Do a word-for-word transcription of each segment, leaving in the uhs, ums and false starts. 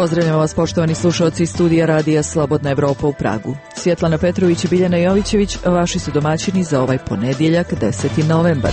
Pozdravljamo vas, poštovani slušalci iz studija Radija Slobodna Evropa u Pragu. Svjetlana Petrović i Biljana Jovićević, vaši su domaćini za ovaj ponedjeljak, deseti novembar.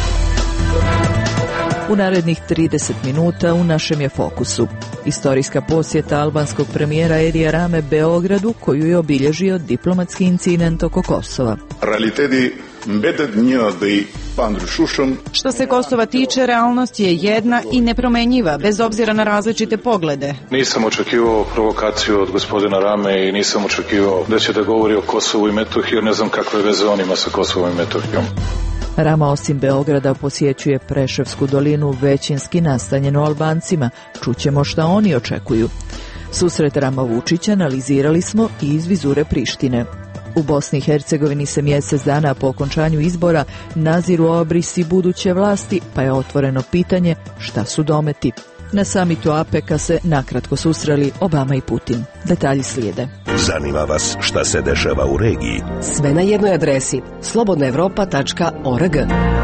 U narednih trideset minuta u našem je fokusu istorijska posjeta albanskog premijera Edija Rame Beogradu, koju je obilježio diplomatski incident oko Kosova. Realiteti mbetet një dhe i pandryshueshëm. Što se Kosova tiče, realnost je jedna i nepromenjiva, bez obzira na različite poglede. Nisam očekivao provokaciju od gospodina Rame i nisam očekivao da će da govori o Kosovu i Metohiji, jer ne znam kakve veze on ima sa Kosovom i Metohijom. Rama osim Beograda posjećuje Preševsku dolinu, većinski nastanjenu Albancima. Čućemo šta oni očekuju. Susret Rama Vučića analizirali smo i iz vizure Prištine. U Bosni i Hercegovini se mjesec dana po okončanju izbora naziru obrisi buduće vlasti, pa je otvoreno pitanje šta su dometi. Na samitu APEC-a se nakratko susreli Obama i Putin. Detalji slijede. Zanima vas šta se dešava u regiji? Sve na jednoj adresi slobodna evropa tačka org.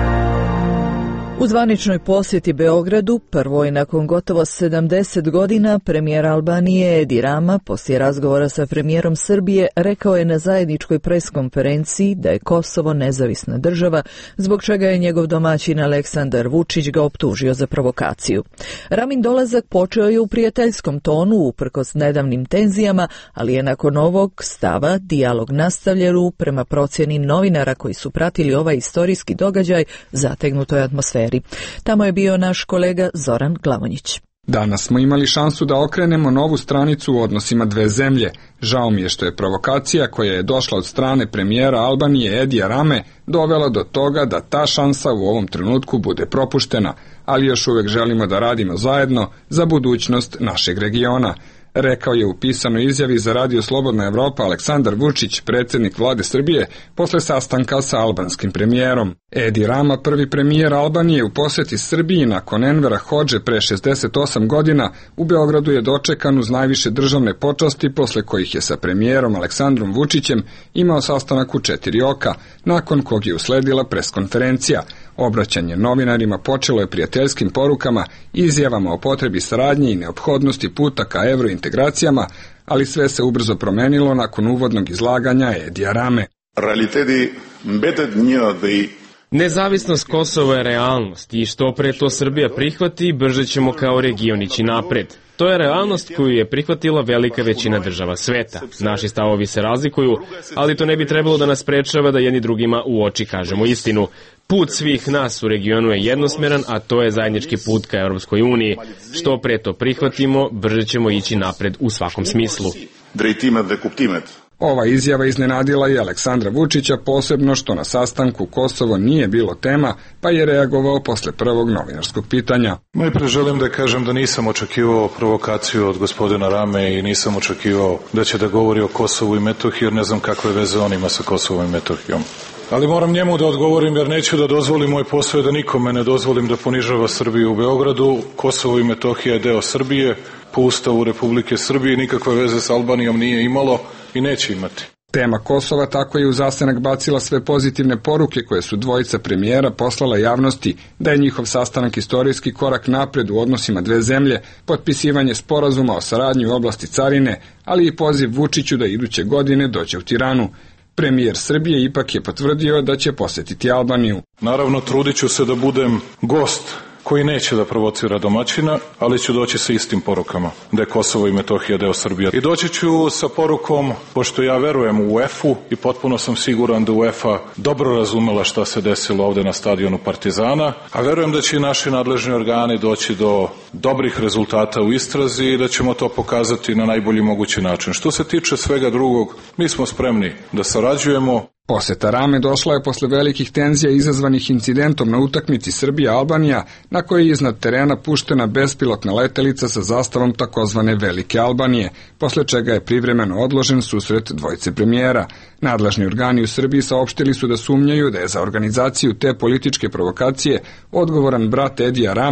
U zvaničnoj posjeti Beogradu, prvoj nakon gotovo sedamdeset godina, premijer Albanije Edi Rama, poslije razgovora sa premijerom Srbije, rekao je na zajedničkoj preskonferenciji da je Kosovo nezavisna država, zbog čega je njegov domaćin Aleksandar Vučić ga optužio za provokaciju. Ramin dolazak počeo je u prijateljskom tonu, uprkos nedavnim tenzijama, ali je nakon ovog stava dijalog nastavljen prema procjeni novinara koji su pratili ovaj istorijski događaj zategnutoj atmosferi. Tamo je bio naš kolega Zoran Glavonjić. Danas smo imali šansu da okrenemo novu stranicu u odnosima dve zemlje. Žao mi je što je provokacija koja je došla od strane premijera Albanije Edija Rame dovela do toga da ta šansa u ovom trenutku bude propuštena, ali još uvijek želimo da radimo zajedno za budućnost našeg regiona. Rekao je u pisanoj izjavi za Radio Slobodna Evropa Aleksandar Vučić, predsjednik vlade Srbije, posle sastanka sa albanskim premijerom. Edi Rama, prvi premijer Albanije u posjeti Srbiji nakon Envera Hodže pre šezdeset osam godina, u Beogradu je dočekan uz najviše državne počasti, posle kojih je sa premijerom Aleksandrom Vučićem imao sastanak u četiri oka, nakon kog je usledila preskonferencija. Obraćanje novinarima počelo je prijateljskim porukama, izjavama o potrebi saradnje i neophodnosti puta ka evrointegracijama, ali sve se ubrzo promenilo nakon uvodnog izlaganja Edija Rame. Realiteti mbetet një dhe i Nezavisnost Kosova je realnost i što pre to Srbija prihvati, brže ćemo kao region ići napred. To je realnost koju je prihvatila velika većina država sveta. Naši stavovi se razlikuju, ali to ne bi trebalo da nas sprečava da jedni drugima u oči kažemo istinu. Put svih nas u regionu je jednosmeran, a to je zajednički put ka Europskoj uniji. Što pre to prihvatimo, brže ćemo ići napred u svakom smislu. drejtimet dhe kuptimet. Ova izjava iznenadila je Aleksandra Vučića, posebno što na sastanku Kosovo nije bilo tema, pa je reagovao posle prvog novinarskog pitanja. Najpre želim da kažem da nisam očekivao provokaciju od gospodina Rame i nisam očekivao da će da govori o Kosovu i Metohiji, jer ne znam kakve veze on ima sa Kosovom i Metohijom. Ali moram njemu da odgovorim, jer neću da dozvolim, moj posao je da nikome ne dozvolim da ponižava Srbiju u Beogradu. Kosovo i Metohija je deo Srbije, po Ustavu Republike Srbije, nikakve veze s Albanijom nije imalo i neće imati. Tema Kosova tako je u zasenak bacila sve pozitivne poruke koje su dvojica premijera poslala javnosti, da je njihov sastanak istorijski korak napred u odnosima dve zemlje, potpisivanje sporazuma o saradnji u oblasti carine, ali i poziv Vučiću da iduće godine dođe u Tiranu. Premijer Srbije ipak je potvrdio da će posjetiti Albaniju. Naravno, trudit ću se da budem gost koji neće da provocira domaćina, ali ću doći sa istim porukama, da je Kosovo i Metohija deo Srbije. I doći ću sa porukom, pošto ja verujem u UEFA i potpuno sam siguran da UEFA dobro razumela šta se desilo ovde na stadionu Partizana, a verujem da će i naši nadležni organi doći do dobrih rezultata u istrazi i da ćemo to pokazati na najbolji mogući način. Što se tiče svega drugog, mi smo spremni da sarađujemo. Posjeta Rame došla je posle velikih tenzija izazvanih incidentom na utakmici Srbija-Albanija, na kojoj je iznad terena puštena bespilotna letelica sa zastavom takozvane Velike Albanije, posle čega je privremeno odložen susret dvojice premijera. Nadležni organi u Srbiji saopštili su da sumnjaju da je za organizaciju te političke provokacije odgovoran brat Edija Rame,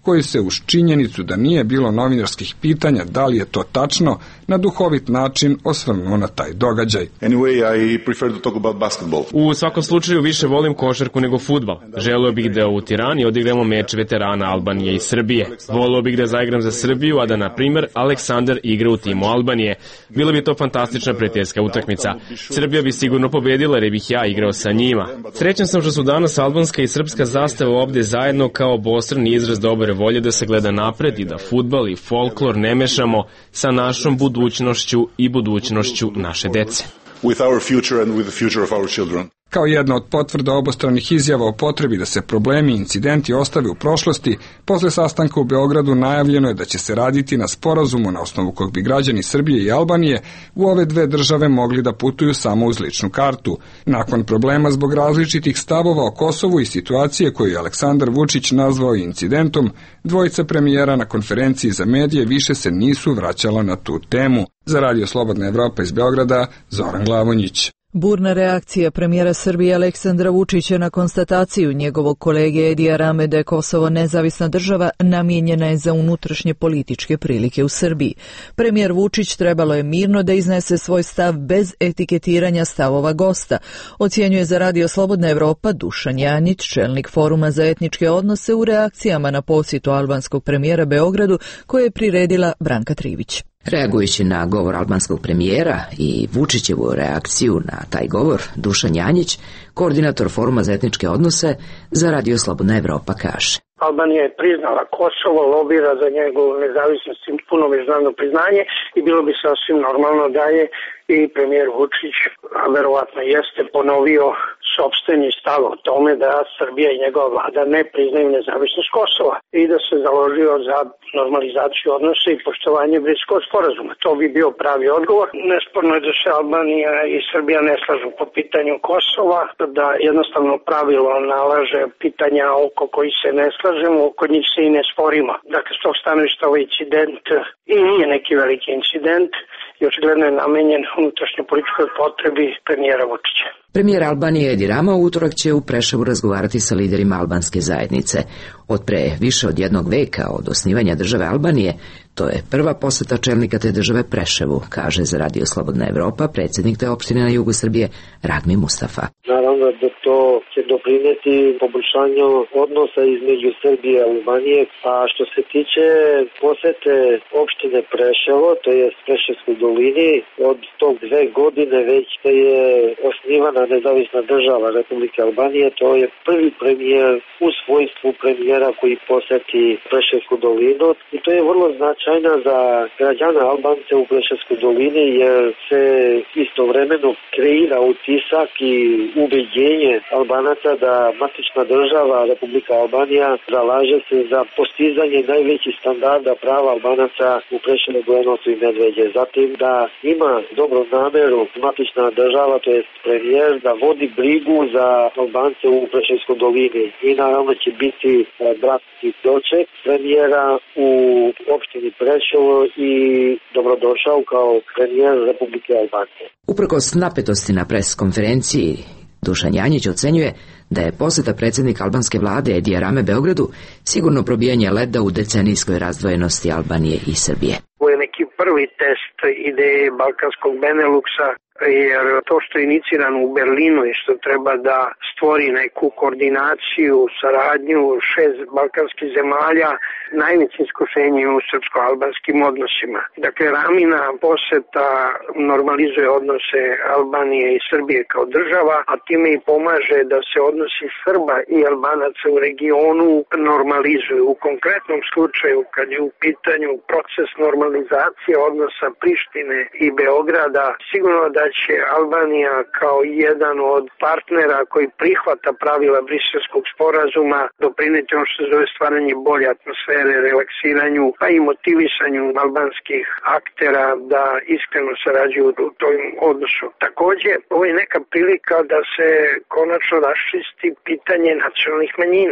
koji se uz činjenicu da nije bilo novinarskih pitanja da li je to tačno, na duhovit način osvrnuo na taj događaj. Anyway, I prefer to talk about basketball. U svakom slučaju više volim košarku nego fudbal. Želeo bih da u Tirani odigramo meč veterana Albanije i Srbije. Voleo bih da zaigram za Srbiju, a da, na primer, Aleksandar igra u timu Albanije. Bila bi to fantastična prijateljska utakmica. Srbija bi sigurno pobedila jer bih ja igrao sa njima. Srećan sam što su danas albanska i srpska zastava ovde zajedno kao obostrani izraz dobre volje da se gleda napred i da fudbal i folklor ne mešamo sa našom budućnošću i budućnošću naše dece. With our future and with the future of our children. Kao jedna od potvrda obostranih izjava o potrebi da se problemi i incidenti ostave u prošlosti, posle sastanka u Beogradu najavljeno je da će se raditi na sporazumu na osnovu kog bi građani Srbije i Albanije u ove dve države mogli da putuju samo uz ličnu kartu. Nakon problema zbog različitih stavova o Kosovu i situacije koju je Aleksandar Vučić nazvao incidentom, dvojica premijera na konferenciji za medije više se nisu vraćala na tu temu. Za Radio Slobodna Evropa iz Beograda, Zoran Glavonjić. Burna reakcija premijera Srbije Aleksandra Vučića na konstataciju njegovog kolege Edija Rame da je Kosovo nezavisna država namijenjena je za unutrašnje političke prilike u Srbiji. Premijer Vučić trebalo je mirno da iznese svoj stav bez etiketiranja stavova gosta, ocjenjuje za Radio Slobodna Evropa Dušan Janjić, čelnik Foruma za etničke odnose, u reakcijama na posjetu albanskog premijera Beogradu koje je priredila Branka Trivić. Reagujući na govor albanskog premijera i Vučićevu reakciju na taj govor, Dušan Janjić, koordinator Foruma za etničke odnose, za Radio Slobodna Evropa kaže: Albanija je priznala Kosovo, lobira za njegovu nezavisnost i puno međunarodno priznanje i bilo bi sasvim normalno da je i premijer Vučić, a verovatno jeste, ponovio sopstveni stav o tome da Srbija i njegova vlada ne priznaju nezavisnost Kosova i da se založio za normalizaciju odnosa i poštovanje Brislavskog sporazuma. To bi bio pravi odgovor. Nesporno je da se Albanija i Srbija ne slažu po pitanju Kosova, da jednostavno pravilo nalaže pitanja oko koji se ne slažemo, oko njih se i ne sporimo. Dakle, s tog stanovišta ovaj incident i nije neki veliki incident i očigledno je namenjen unutrašnjoj političkoj potrebi premijera Vučića. Premijer Albanije Edi Rama u utorak će u Preševu razgovarati sa liderima albanske zajednice. Od pre više od jednog veka od osnivanja države Albanije, to je prva poseta čelnika te države Preševu, kaže za Radio Slobodna Evropa predsjednik te opštine na jugu Srbije Radmi Mustafa. Naravno da to će doprineti poboljšanju odnosa između Srbije i Albanije, a što se tiče posete opštine Preševo, to je Preševskoj dolini, od tog dve godine već da je osnivana nezavisna država Republike Albanije, to je prvi premijer u svojstvu premijera koji poseti Preševsku dolinu i to je vrlo značajno za građana Albance u Preševskoj dolini jer se istovremeno kreira utisak i ubeđenje Albanaca da matična država Republika Albanija zalaže se za postizanje najvećih standarda prava Albanaca u Preševu, Bujanovcu i Medveđe. Zatim da ima dobru nameru matična država, to je premijer, da vodi brigu za Albance u Preševskoj dolini i naravno će biti bratski doček premijera u opštini Preševo i dobrodošao kao premijer Republike Albanije. Uprkos napetosti na pres konferenciji, Dušan Janjić ocenjuje da je poseta predsjednika albanske vlade Edija Rame Beogradu sigurno probijanje leda u decenijskoj razdvojenosti Albanije i Srbije. Ovo je neki prvi test ideje Balkanskog Beneluksa, jer to što je inicirano u Berlinu i što treba da stvori neku koordinaciju, saradnju šest balkanskih zemalja, najveće iskušenje u srpsko-albanskim odnosima. Dakle, Ramina poseta normalizuje odnose Albanije i Srbije kao država, a time i pomaže da se odnosi Srba i Albanaca u regionu normalizuju. U konkretnom slučaju, kad je u pitanju proces normalizacije odnosa Prištine i Beograda, sigurno da će Albanija kao jedan od partnera koji prihvata pravila Briselskog sporazuma doprineti ono što se zove stvaranje bolje atmosfere, relaksiranju, pa i motivisanju albanskih aktera da iskreno sarađuju u tom odnosu. Takođe, ovo je neka prilika da se konačno raščisti pitanje nacionalnih manjina.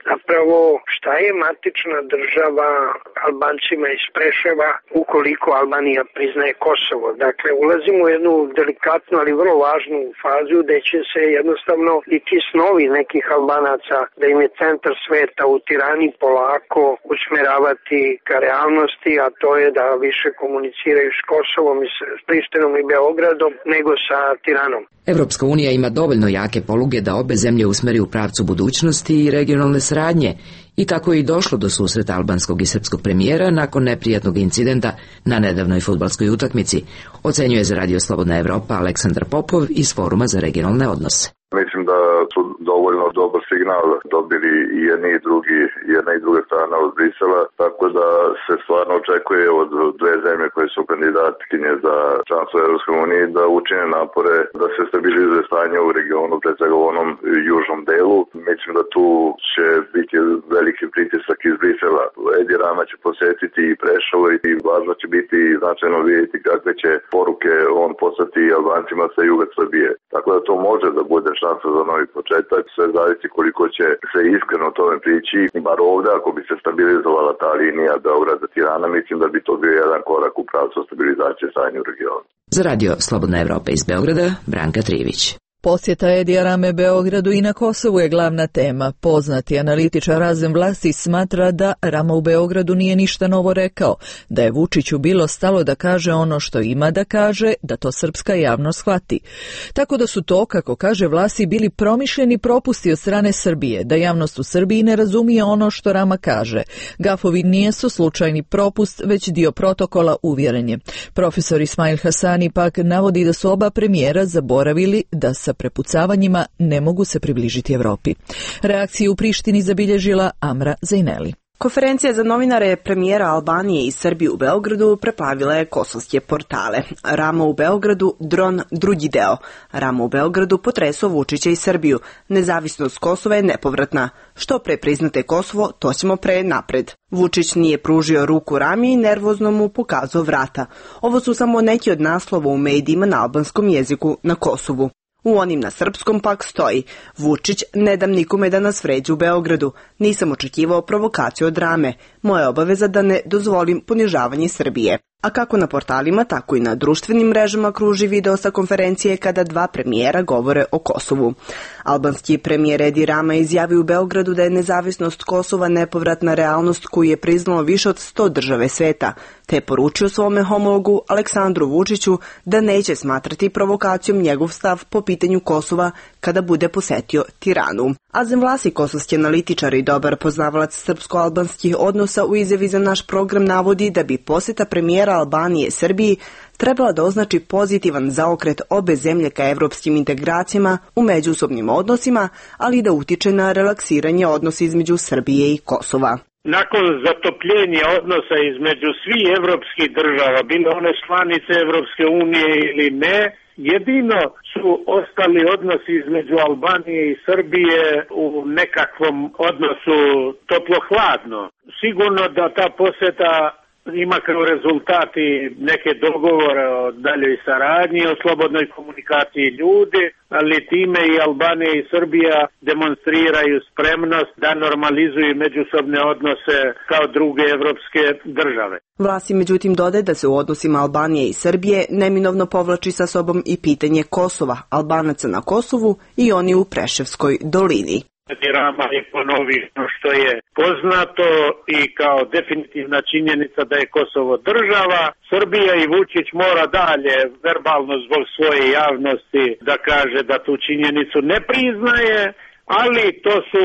zapravo šta je matična država Albancima iz Preševa ukoliko Albanija priznaje Kosovo. Dakle, ulazimo u jednu delikatnu, ali vrlo važnu fazu gde će se jednostavno i ti snovi nekih Albanaca da im je centar sveta u Tirani polako usmeravati ka realnosti, a to je da više komuniciraju s Kosovom i s Prištinom i Beogradom nego sa Tiranom. Evropska unija ima dovoljno jake poluge da obe zemlje usmeri u pravcu budućnosti i regionalne saradnje i tako je i došlo do susreta albanskog i srpskog premijera nakon neprijatnog incidenta na nedavnoj fudbalskoj utakmici, ocenjuje za Radio Slobodna Evropa Aleksandar Popov iz Foruma za regionalne odnose. Mislim da su dovoljno dobar signal dobili i jedni i drugi, jedna i druga strana od Brisela, tako da se stvarno očekuje od dve zemlje koje su kandidatkinje za članstvo Evropske unije da učine napore da se stabilizuje stanje u regionu, pred svega u onom južnom delu. Mislim da tu će biti veliki pritisak iz Brisela. Edi Rama će posjetiti i Preševo i važno će biti značajno vidjeti kakve će poruke on poslati Albancima sa juga Srbije. Tako da to može da bude šansa za novi početak, sve zavisi koliko će se iskreno o tome prići, bar ovdje ako bi se stabilizovala ta linija Beograd-Tirana, mislim da bi to bio jedan korak u pravcu stabilizacije stanja u regionu. Za Radio Slobodna Evropa iz Beograda, Branka Trivić. Posjeta Edija Rame Beogradu i na Kosovu je glavna tema. Poznati analitičar Razem Vlasić smatra da Rama u Beogradu nije ništa novo rekao, da je Vučiću bilo stalo da kaže ono što ima da kaže, da to srpska javnost shvati. Tako da su to, kako kaže Vlasić, bili promišljeni propusti od strane Srbije, da javnost u Srbiji ne razumije ono što Rama kaže. Gafovi nijesu slučajni propust, već dio protokola, uvjeren je. Profesor Ismail Hasani pak navodi da su oba premijera zaboravili da sa prepucavanjima ne mogu se približiti Evropi. Reakciju u Prištini zabilježila Amra Zajneli. Konferencija za novinare premijera Albanije i Srbije u Beogradu preplavila je kosovske portale. Rama u Beogradu, dron drugi deo. Rama u Beogradu potresao Vučića i Srbiju. Nezavisnost Kosova je nepovratna. Što pre priznate Kosovo, to ćemo pre napred. Vučić nije pružio ruku Rami i nervozno mu pokazao vrata. Ovo su samo neki od naslova u medijima na albanskom jeziku na Kosovu. U onim na srpskom pak stoji: Vučić, ne dam nikome da nas vređe u Beogradu. Nisam očekivao provokaciju od Rame. Moja obaveza da ne dozvolim ponižavanje Srbije. A kako na portalima, tako i na društvenim mrežama kruži video sa konferencije kada dva premijera govore o Kosovu. Albanski premijer Edi Rama izjavio u Beogradu da je nezavisnost Kosova nepovratna realnost koju je priznalo više od sto države sveta, te je poručio svome homologu Aleksandru Vučiću da neće smatrati provokacijom njegov stav po pitanju Kosova kada bude posetio Tiranu. Azem Vlasi, kosovski analitičar i dobar poznavalac srpsko-albanskih odnosa, u izjavi za naš program navodi da bi poseta premijera Albanije Srbiji trebala da označi pozitivan zaokret obe zemlje ka evropskim integracijama u međusobnim odnosima, ali i da utiče na relaksiranje odnosa između Srbije i Kosova. Nakon zatopljenja odnosa između svih evropskih država, bile one članice Evropske unije ili ne, jedino su ostali odnosi između Albanije i Srbije u nekakvom odnosu toplo-hladno. Sigurno da ta poseta ima kao rezultati neke dogovore o daljoj saradnji, o slobodnoj komunikaciji ljudi, ali time i Albanija i Srbija demonstriraju spremnost da normalizuju međusobne odnose kao druge evropske države. Vlasi međutim dodaje da se u odnosima Albanije i Srbije neminovno povlači sa sobom i pitanje Kosova, Albanaca na Kosovu i oni u Preševskoj dolini. Rama je ponovio što je poznato i kao definitivna činjenica da je Kosovo država. Srbija i Vučić mora dalje verbalno zbog svoje javnosti da kaže da tu činjenicu ne priznaje, ali to su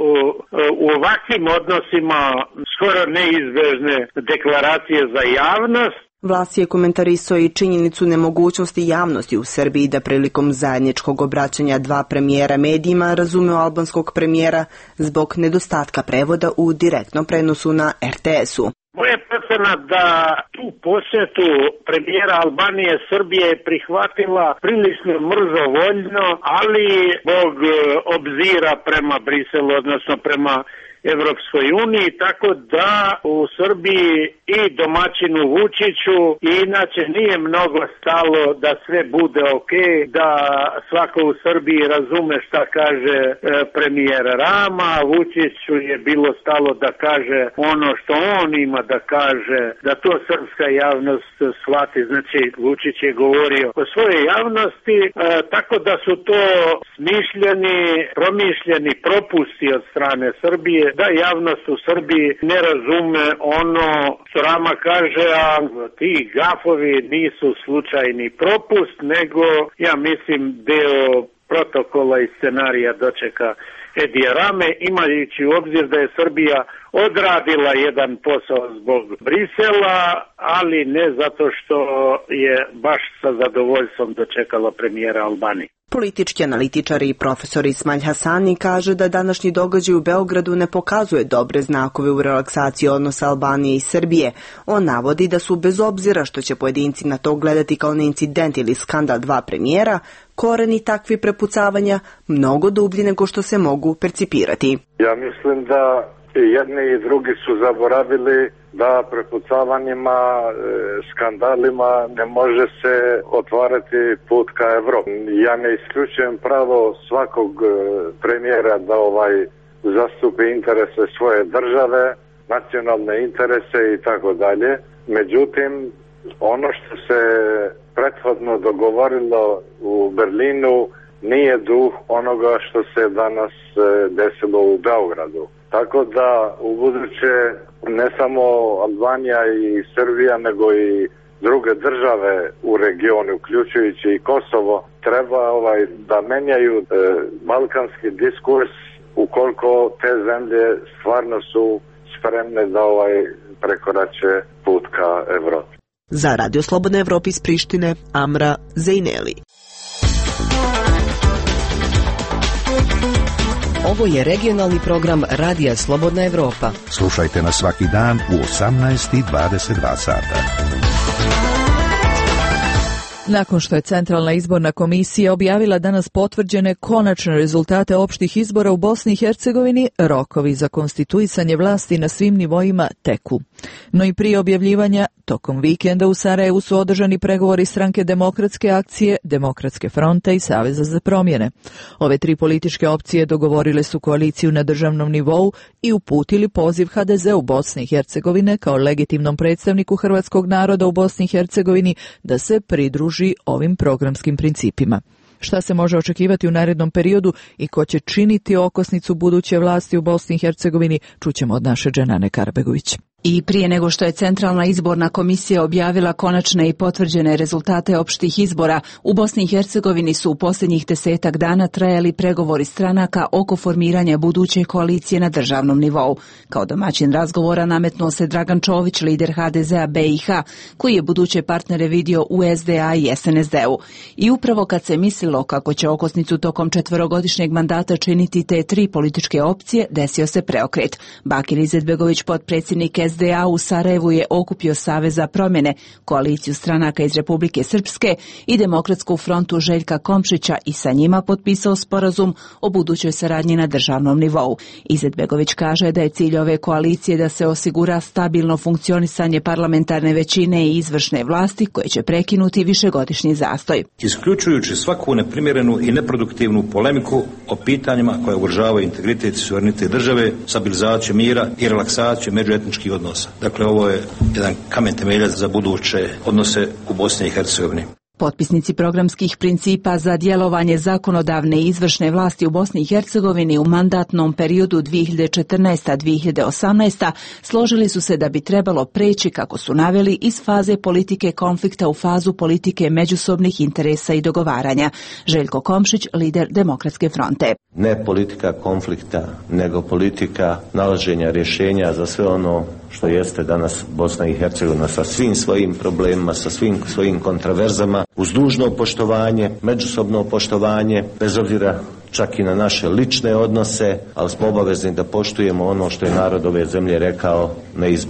u ovakvim odnosima skoro neizbežne deklaracije za javnost. Vlasi je komentarisao i činjenicu nemogućnosti javnosti u Srbiji da prilikom zajedničkog obraćanja dva premijera medijima razumeo albanskog premijera zbog nedostatka prevoda u direktnom prenosu na er te esu. Moje procena da tu posjetu premijera Albanije Srbije je prihvatila prilično mrzovoljno, ali zbog obzira prema Briselu, odnosno prema Evropskoj uniji, tako da u Srbiji i domaćinu Vučiću i inače nije mnogo stalo da sve bude ok, da svako u Srbiji razume šta kaže e, premijer Rama. Vučiću je bilo stalo da kaže ono što on ima da kaže, da to srpska javnost shvati. Znači, Vučić je govorio o svojoj javnosti, e, tako da su to smišljeni, promišljeni propusti od strane Srbije, da javnost u Srbiji ne razume ono što Rama kaže, a ti gafovi nisu slučajni propust, nego, ja mislim, deo protokola i scenarija dočeka Edija Rame, imajući u obzir da je Srbija odradila jedan posao zbog Brisela, ali ne zato što je baš sa zadovoljstvom dočekala premijera Albanije. Politički analitičar i profesor Ismail Hasani kaže da današnji događaj u Beogradu ne pokazuje dobre znakove u relaksaciji odnosa Albanije i Srbije. On navodi da su, bez obzira što će pojedinci na to gledati kao na incident ili skandal dva premijera, koreni takvi prepucavanja mnogo dublji nego što se mogu percipirati. Ja mislim da jedni i drugi su zaboravili da prepucavanjima, skandalima ne može se otvarati put ka Evropi. Ja ne isključujem pravo svakog premijera da ovaj zastupi interese svoje države, nacionalne interese i tako dalje. Međutim, ono što se prethodno dogovorilo u Berlinu nije duh onoga što se danas desilo u Beogradu. Tako da u buduće ne samo Albanija i Srbija, nego i druge države u regionu, uključujući i Kosovo, treba ovaj da menjaju e, balkanski diskurs ukoliko te zemlje stvarno su spremne da ovaj prekorače put ka Evropi. Za Radio Slobodna Evropa iz Prištine, Amra Zejneli. Ovo je regionalni program Radija Slobodna Evropa. Slušajte nas svaki dan u osamnaest i dvadeset dva sata. Nakon što je Centralna izborna komisija objavila danas potvrđene konačne rezultate opštih izbora u Bosni i Hercegovini, rokovi za konstituisanje vlasti na svim nivoima teku. No i prije objavljivanja, tokom vikenda u Sarajevu su održani pregovori stranke Demokratske akcije, Demokratske fronte i Saveza za promjene. Ove tri političke opcije dogovorile su koaliciju na državnom nivou i uputili poziv ha de ze u Bosni i Hercegovine kao legitimnom predstavniku hrvatskog naroda u Bosni i Hercegovini da se pridruži ovim programskim principima. Šta se može očekivati u narednom periodu i ko će činiti okosnicu buduće vlasti u Bosni i Hercegovini, čućemo od naše Dženane Karbegović. I prije nego što je Centralna izborna komisija objavila konačne i potvrđene rezultate opštih izbora, u Bosni i Hercegovini su u posljednjih desetak dana trajali pregovori stranaka oko formiranja buduće koalicije na državnom nivou. Kao domaćin razgovora nametnuo se Dragan Čović, lider ha de zea be i ha, koji je buduće partnere vidio u es de a i es en es de u. I upravo kad se mislilo kako će okosnicu tokom četverogodišnjeg mandata činiti te tri političke opcije, desio se preokret. Bakir Izetbegović, potpredsjednik es de a u Sarajevu, je okupio Savez za promjene, koaliciju stranaka iz Republike Srpske i Demokratsku frontu Željka Komšića i sa njima potpisao sporazum o budućoj saradnji na državnom nivou. Izetbegović kaže da je cilj ove koalicije da se osigura stabilno funkcionisanje parlamentarne većine i izvršne vlasti koje će prekinuti višegodišnji zastoj. Isključujući svaku neprimjerenu i neproduktivnu polemiku o pitanjima koje ugrožavaju integritet i suverenitet države, stabilizaciju mira i relaksaciju međuetničkih odnosa. Dakle, ovo je jedan kamen temeljac za buduće odnose u Bosni i Hercegovini. Potpisnici programskih principa za djelovanje zakonodavne i izvršne vlasti u Bosni i Hercegovini u mandatnom periodu dvije hiljade četrnaesta do dvije hiljade osamnaesta složili su se da bi trebalo preći, kako su naveli, iz faze politike konflikta u fazu politike međusobnih interesa i dogovaranja. Željko Komšić, lider Demokratske fronte. Ne politika konflikta, nego politika nalaženja rješenja za sve ono što jeste danas Bosna i Hercegovina sa svim svojim problemima, sa svim svojim kontraverzama, uz dužno poštovanje, međusobno poštovanje, bez obzira čak i na naše lične odnose, ali smo obavezni da poštujemo ono što je narod ove zemlje rekao na izborima.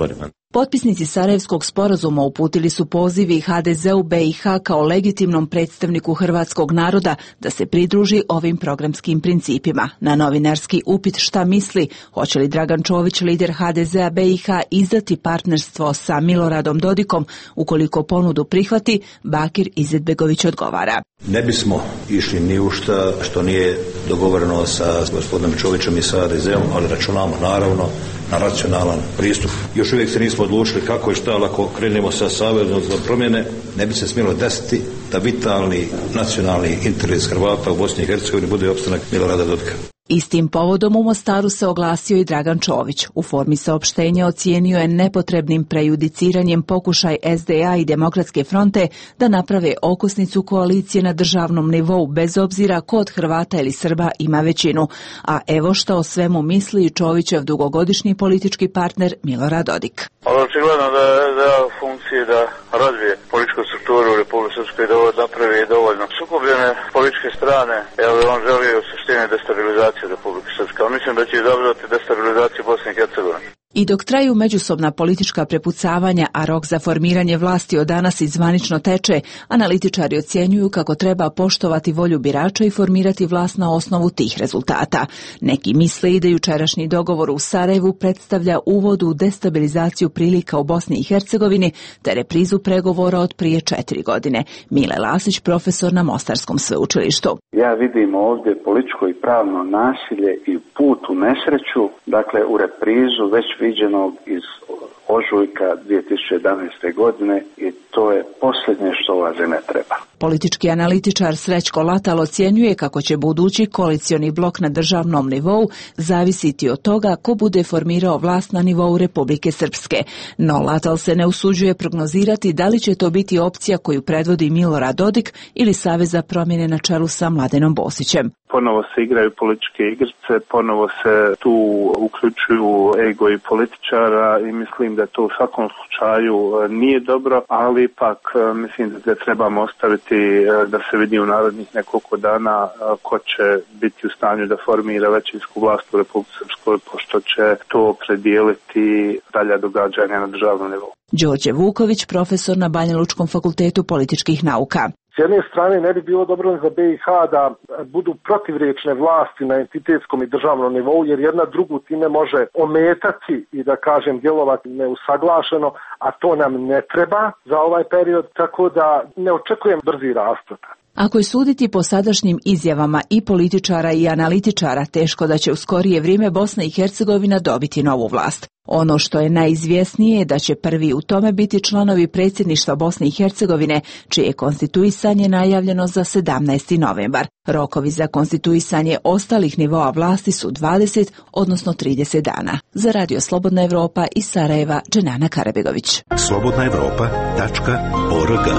Potpisnici Sarajevskog sporazuma uputili su pozivi ha de zeu be i ha kao legitimnom predstavniku hrvatskog naroda da se pridruži ovim programskim principima. Na novinarski upit šta misli, hoće li Dragan Čović, lider ha de zea be i ha, izdati partnerstvo sa Miloradom Dodikom, ukoliko ponudu prihvati, Bakir Izetbegović odgovara. Ne bismo išli ni u šta što nije dogovoreno sa gospodinom Čovićem i sa ha de zeom, ali računamo naravno na racionalan pristup. Još uvijek se nismo odlučili kako i šta, ali ako krenemo sa savezom za promjene, ne bi se smjelo desiti da vitalni nacionalni interes Hrvata u Bosni i Hercegovini bude opstanak Milorada Dodika. Istim povodom u Mostaru se oglasio i Dragan Čović. U formi saopštenja ocijenio je nepotrebnim prejudiciranjem pokušaj es de a i Demokratske fronte da naprave okosnicu koalicije na državnom nivou bez obzira ko od Hrvata ili Srba ima većinu. A evo što o svemu misli i Čovićev dugogodišnji politički partner Milorad Dodik. Ali očigledno da je u funkciji da razvije političku strukturu u Republike Srpskoj i da napravi dovoljno sukobljene političke strane, jer on želi u suštini destabilizaciju Republike Srpske. Ali mislim da će izazvati destabilizaciju Bosne i Hercegovine. I dok traju međusobna politička prepucavanja, a rok za formiranje vlasti od danas izvanično teče, analitičari ocjenjuju kako treba poštovati volju birača i formirati vlast na osnovu tih rezultata. Neki misle i da jučerašnji dogovor u Sarajevu predstavlja uvod u destabilizaciju prilika u Bosni i Hercegovini te reprizu pregovora od prije četiri godine. Mile Lasić, profesor na Mostarskom sveučilištu. Ja vidim ovdje političko i pravno nasilje i put u nesreću, dakle u reprizu već viđenog iz ožujka dvije tisuće jedanaeste. godine i to je posljednje što ova zemlja treba. Politički analitičar Srećko Latal ocjenjuje kako će budući koalicioni blok na državnom nivou zavisiti od toga ko bude formirao vlast na nivou Republike Srpske. No Latal se ne usuđuje prognozirati da li će to biti opcija koju predvodi Milorad Dodik ili Savez za promjene na čelu sa Mladenom Bosićem. Ponovo se igraju političke igrice, ponovo se tu uključuju ego i političara i mislim da to u svakom slučaju nije dobro, ali ipak mislim da trebamo ostaviti da se vidi u narednih nekoliko dana ko će biti u stanju da formira većinsku vlast u Republici Srpskoj, pošto će to predijeliti dalja događanja na državnom nivou. Đorđe Vuković, profesor na Banjalučkom fakultetu političkih nauka. S jedne strane ne bi bilo dobro za be i ha da budu protivriječne vlasti na entitetskom i državnom nivou, jer jedna drugu time može ometati i da kažem djelovati neusaglašeno, a to nam ne treba za ovaj period, tako da ne očekujem brzi rasplet. Ako je suditi po sadašnjim izjavama i političara i analitičara, teško da će u skorije vrijeme Bosna i Hercegovina dobiti novu vlast. Ono što je najizvjesnije je da će prvi u tome biti članovi predsjedništva Bosne i Hercegovine, čije konstituisanje najavljeno za sedamnaesti novembar. Rokovi za konstituisanje ostalih nivoa vlasti su dvadeset, odnosno trideset dana. Za Radio Slobodna Evropa iz Sarajeva, Dženana Karabegović. slobodna evropa tačka org.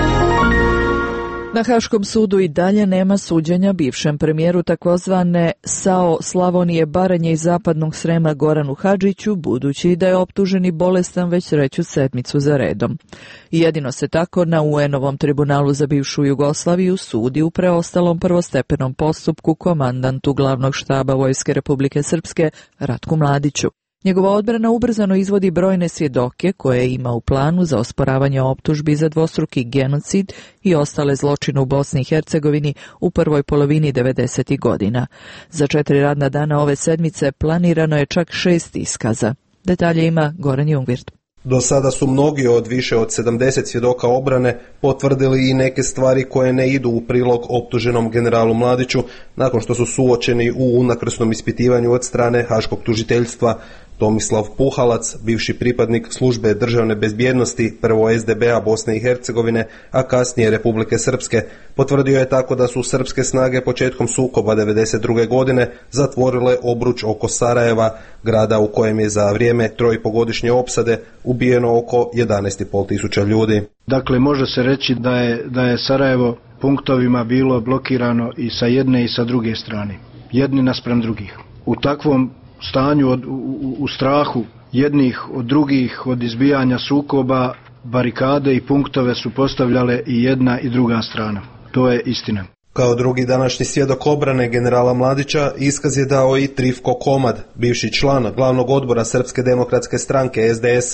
Na Haškom sudu i dalje nema suđenja bivšem premijeru takozvane S A O Slavonije, Baranje i Zapadnog Srema Goranu Hadžiću, budući da je optuženi bolestan već treću sedmicu za redom. Jedino se tako na U N-ovom tribunalu za bivšu Jugoslaviju sudi u preostalom prvostepenom postupku komandantu glavnog štaba Vojske Republike Srpske Ratku Mladiću. Njegova odbrana ubrzano izvodi brojne svjedoke koje ima u planu za osporavanje optužbi za dvostruki genocid i ostale zločine u Bosni i Hercegovini u prvoj polovini devedesetih godina. Za četiri radna dana ove sedmice planirano je čak šest iskaza. Detalje ima Goran Jungvirt. Do sada su mnogi od više od sedamdeset svjedoka obrane potvrdili i neke stvari koje ne idu u prilog optuženom generalu Mladiću nakon što su suočeni u unakrsnom ispitivanju od strane Haškog tužiteljstva. Tomislav Puhalac, bivši pripadnik službe državne bezbjednosti prvo es de be a Bosne i Hercegovine, a kasnije Republike Srpske, potvrdio je tako da su srpske snage početkom sukoba devedeset druge. godine zatvorile obruč oko Sarajeva, grada u kojem je za vrijeme trojpogodišnje opsade ubijeno oko jedanaest i pol tisuća ljudi. Dakle, može se reći da je, da je Sarajevo punktovima bilo blokirano i sa jedne i sa druge strane, jedni naspram drugih. U takvom stanju od, u, u strahu jednih od drugih, od izbijanja sukoba, barikade i punktove su postavljale i jedna i druga strana. To je istina. Kao drugi današnji svjedok obrane generala Mladića iskaz je dao i Trifko Komad, bivši član glavnog odbora Srpske demokratske stranke es de es a.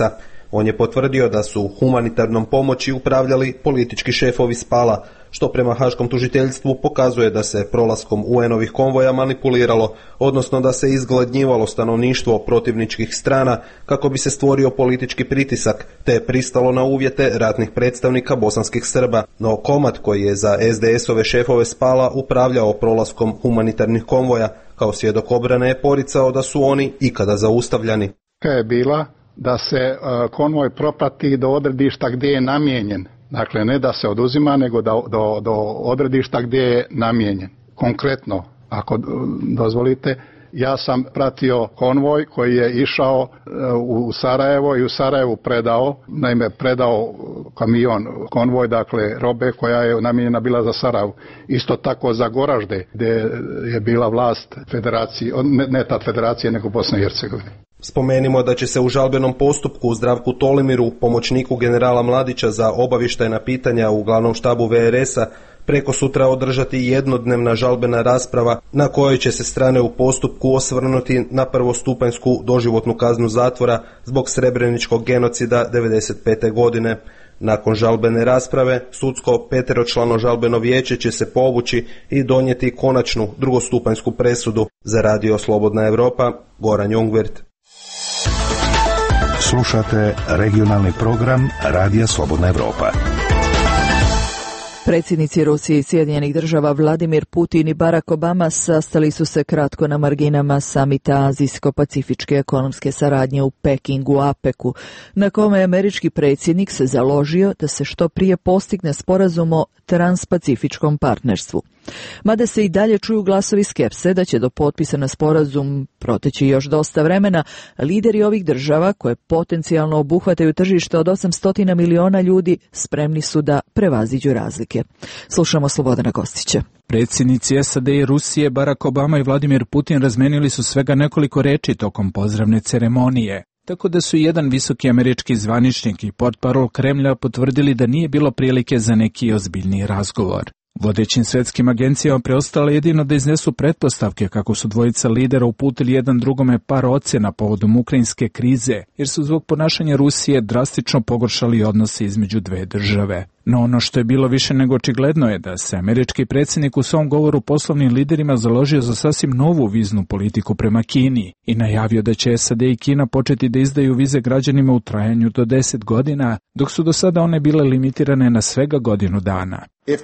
On je potvrdio da su humanitarnom pomoći upravljali politički šefovi Spala, što prema Haškom tužiteljstvu pokazuje da se prolaskom U N-ovih konvoja manipuliralo, odnosno da se izgladnjivalo stanovništvo protivničkih strana kako bi se stvorio politički pritisak, te je pristalo na uvjete ratnih predstavnika bosanskih Srba. No Komad, koji je za S D S-ove šefove Spala upravljao prolaskom humanitarnih konvoja, kao svjedok obrane je poricao da su oni ikada zaustavljani. Je bila da se konvoj proprati do odredišta gdje je namijenjen. Dakle, ne da se oduzima, nego do, do, do odredišta gdje je namijenjen. Konkretno, ako dozvolite, ja sam pratio konvoj koji je išao u Sarajevo i u Sarajevu predao, naime predao kamion, konvoj, dakle robe koja je namijenjena bila za Sarajevo. Isto tako za Goražde, gdje je bila vlast federacije, ne, ne ta federacije, nego Bosne i Hercegovine. Spomenimo da će se u žalbenom postupku Zdravku Tolimiru, pomoćniku generala Mladića za obavještajna pitanja u glavnom štabu V R S-a, preko sutra održati jednodnevna žalbena rasprava na kojoj će se strane u postupku osvrnuti na prvostupanjsku doživotnu kaznu zatvora zbog srebreničkog genocida devedeset pete godine. Nakon žalbene rasprave, sudsko peteročlano žalbeno vijeće će se povući i donijeti konačnu drugostupanjsku presudu. Za Radio Slobodna Evropa, Goran Jungwirth. Slušate regionalni program Radija Slobodna Evropa. Predsjednici Rusije i Sjedinjenih država Vladimir Putin i Barack Obama sastali su se kratko na marginama samita Azijsko-pacifičke ekonomske saradnje u Pekingu, A P E C-u, na kome je američki predsjednik se založio da se što prije postigne sporazum o transpacifičkom partnerstvu. Mada se i dalje čuju glasovi skepse da će do potpisa na sporazum proteći još dosta vremena, lideri ovih država, koje potencijalno obuhvataju tržište od osamsto miliona ljudi, spremni su da prevaziđu razlike. Slušamo Slobodana Kostića. Predsjednici S A D i Rusije Barack Obama i Vladimir Putin razmenili su svega nekoliko reči tokom pozdravne ceremonije, tako da su jedan visoki američki zvaničnik i portparol Kremlja potvrdili da nije bilo prilike za neki ozbiljniji razgovor. Vodećim svetskim agencijama preostalo jedino da iznesu pretpostavke kako su dvojica lidera uputili jedan drugome par ocjena povodom ukrajinske krize, jer su zbog ponašanja Rusije drastično pogoršali odnose između dve države. No ono što je bilo više nego očigledno je da se američki predsjednik u svom govoru poslovnim liderima založio za sasvim novu viznu politiku prema Kini i najavio da će S A D i Kina početi da izdaju vize građanima u trajanju do deset godina, dok su do sada one bile limitirane na svega godinu dana.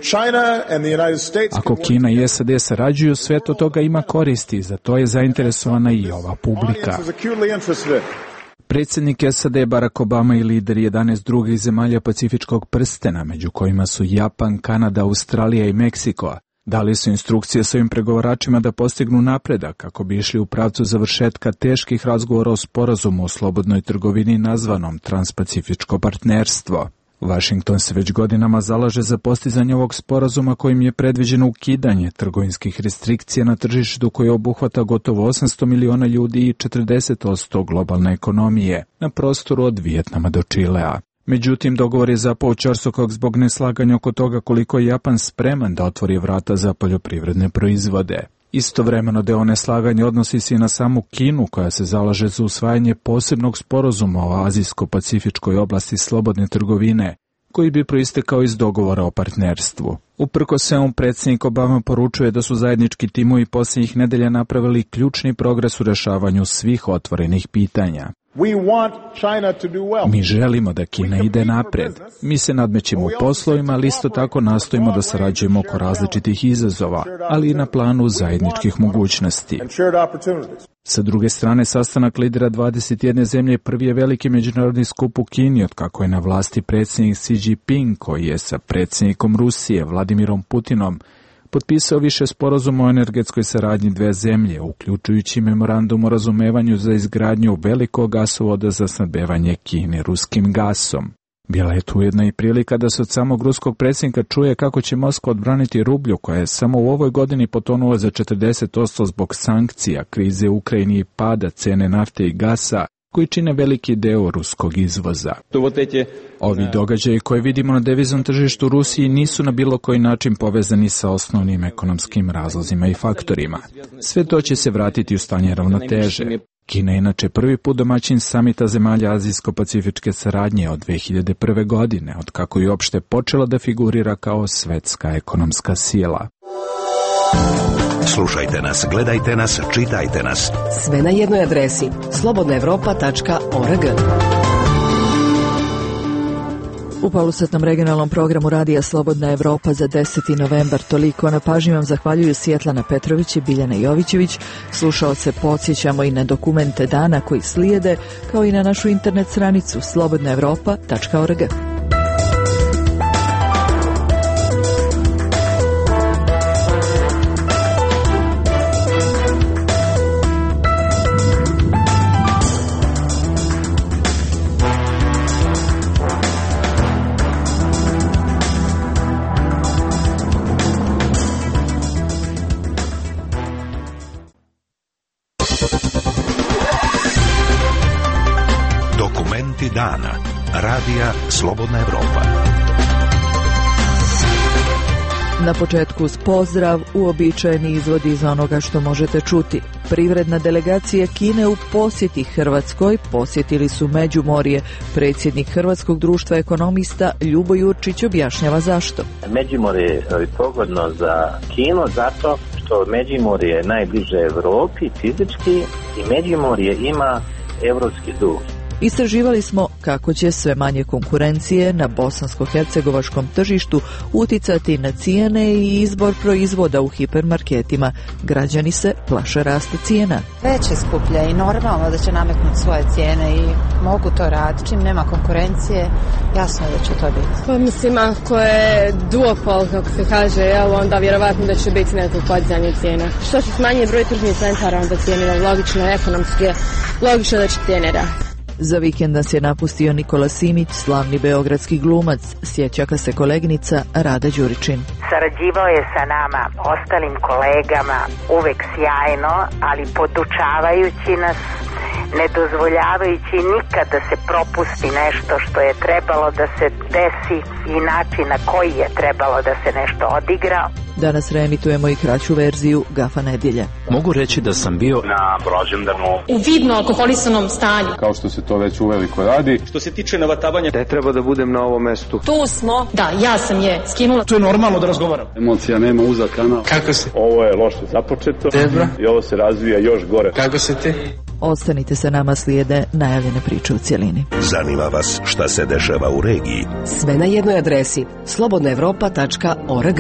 Ako Kina i S A D sarađuju, sve od toga ima koristi, za to je zainteresovana i ova publika. Predsjednik S A D Barack Obama i lideri jedanaest drugih zemalja Pacifičkog prstena, među kojima su Japan, Kanada, Australija i Meksiko, dali su instrukcije svojim pregovaračima da postignu napredak kako bi išli u pravcu završetka teških razgovora o sporazumu o slobodnoj trgovini nazvanom Transpacifičko partnerstvo. Washington se već godinama zalaže za postizanje ovog sporazuma kojim je predviđeno ukidanje trgovinskih restrikcija na tržištu koje obuhvata gotovo osamsto miliona ljudi i četrdeset posto globalne ekonomije na prostoru od Vijetnama do Čilea. Međutim, dogovor je zapao ćorsokog zbog neslaganja oko toga koliko je Japan spreman da otvori vrata za poljoprivredne proizvode. Istovremeno deo neslaganja odnosi se i na samu Kinu, koja se zalaže za usvajanje posebnog sporazuma o azijsko-pacifičkoj oblasti slobodne trgovine, koji bi proistekao iz dogovora o partnerstvu. Uprkos svemu, predsjednik Obama poručuje da su zajednički timovi posljednjih nedelja napravili ključni progres u rešavanju svih otvorenih pitanja. Mi želimo da Kina ide napred. Mi se nadmećemo u poslovima, ali isto tako nastojimo da sarađujemo oko različitih izazova, ali i na planu zajedničkih mogućnosti. Sa druge strane, sastanak lidera dvadeset jedne zemlje prvi je veliki međunarodni skup u Kini od kako je na vlasti predsjednik Xi Jinping, koji je sa predsjednikom Rusije Vladimirom Putinom potpisao više sporazuma o energetskoj saradnji dve zemlje, uključujući memorandum o razumevanju za izgradnju velikog gasovoda za snabdevanje Kine ruskim gasom. Bila je tu jedna i prilika da se od samog ruskog predsjednika čuje kako će Moskva odbraniti rublju, koja je samo u ovoj godini potonula za četrdeset posto zbog sankcija, krize u Ukrajini i pada cene nafte i gasa, koji čine veliki deo ruskog izvoza. Ovi događaji koje vidimo na deviznom tržištu Rusiji nisu na bilo koji način povezani sa osnovnim ekonomskim razlozima i faktorima. Sve to će se vratiti u stanje ravnoteže. Kina je inače prvi put domaćin samita zemalja azijsko-pacifičke saradnje od dve hiljade prve. godine, od kako je uopšte počela da figurira kao svetska ekonomska sila. Slušajte nas, gledajte nas, čitajte nas. Sve na jednoj adresi slobodna evropa tačka org. U polusatnom regionalnom programu Radija Slobodna Evropa za deseti novembar toliko. Na pažnji vam zahvaljuju Sjetlana Petrović i Biljana Jovićević. Slušaoce podsjećamo i na dokumente dana koji slijede, kao i na našu internet stranicu slobodna evropa tačka org. Dana. Radija Slobodna Evropa. Na početku uz pozdrav, uobičajeni izvod iz onoga što možete čuti. Privredna delegacija Kine u posjeti Hrvatskoj posjetili su Međimorje. Predsjednik Hrvatskog društva ekonomista Ljubo Jurčić objašnjava zašto. Međimorje je pogodno za Kinu zato što Međimorje je najbliže Evropi fizički i Međimorje ima evropski duh. Istraživali smo kako će sve manje konkurencije na bosansko-hercegovačkom tržištu uticati na cijene i izbor proizvoda u hipermarketima. Građani se plaše rasta cijena. Već je skuplje i normalno da će nametnuti svoje cijene i mogu to raditi. Čim nema konkurencije, jasno je da će to biti. Pa mislim, ako je duopol, kako se kaže, jel, onda vjerovatno da će biti nekog podizanja cijena. Što se smanjuje broj tržnih centara, onda cijene logično, ekonomski je logično da će cijene rasti. Za vikend nas je napustio Nikola Simić, slavni beogradski glumac. Sjeća ga se koleginica Rada Đuričin. Sarađivao je sa nama, ostalim kolegama, uvek sjajno, ali podučavajući nas, ne dozvoljavajući nikad da se propusti nešto što je trebalo da se desi i način na koji je trebalo da se nešto odigra. Danas reemitujemo i kraću verziju Gafa nedjelje. Mogu reći da sam bio na rođendanu u vidno alkoholisanom stanju. Kao što se to već uveliko radi. Što se tiče navatavanja, ne treba da budem na ovom mestu. Tu smo, da, ja sam je skinula. To je normalno da razgovaram. Emocija nema uza kanal. Kako si? Ovo je loše započeto. Dobro. I ovo se razvija još gore. Kako si ti? Ostanite sa nama, slijede najavljene priče u cjelini. Zanima vas šta se dešava u regiji? Sve na jednoj adresi slobodna evropa tačka org.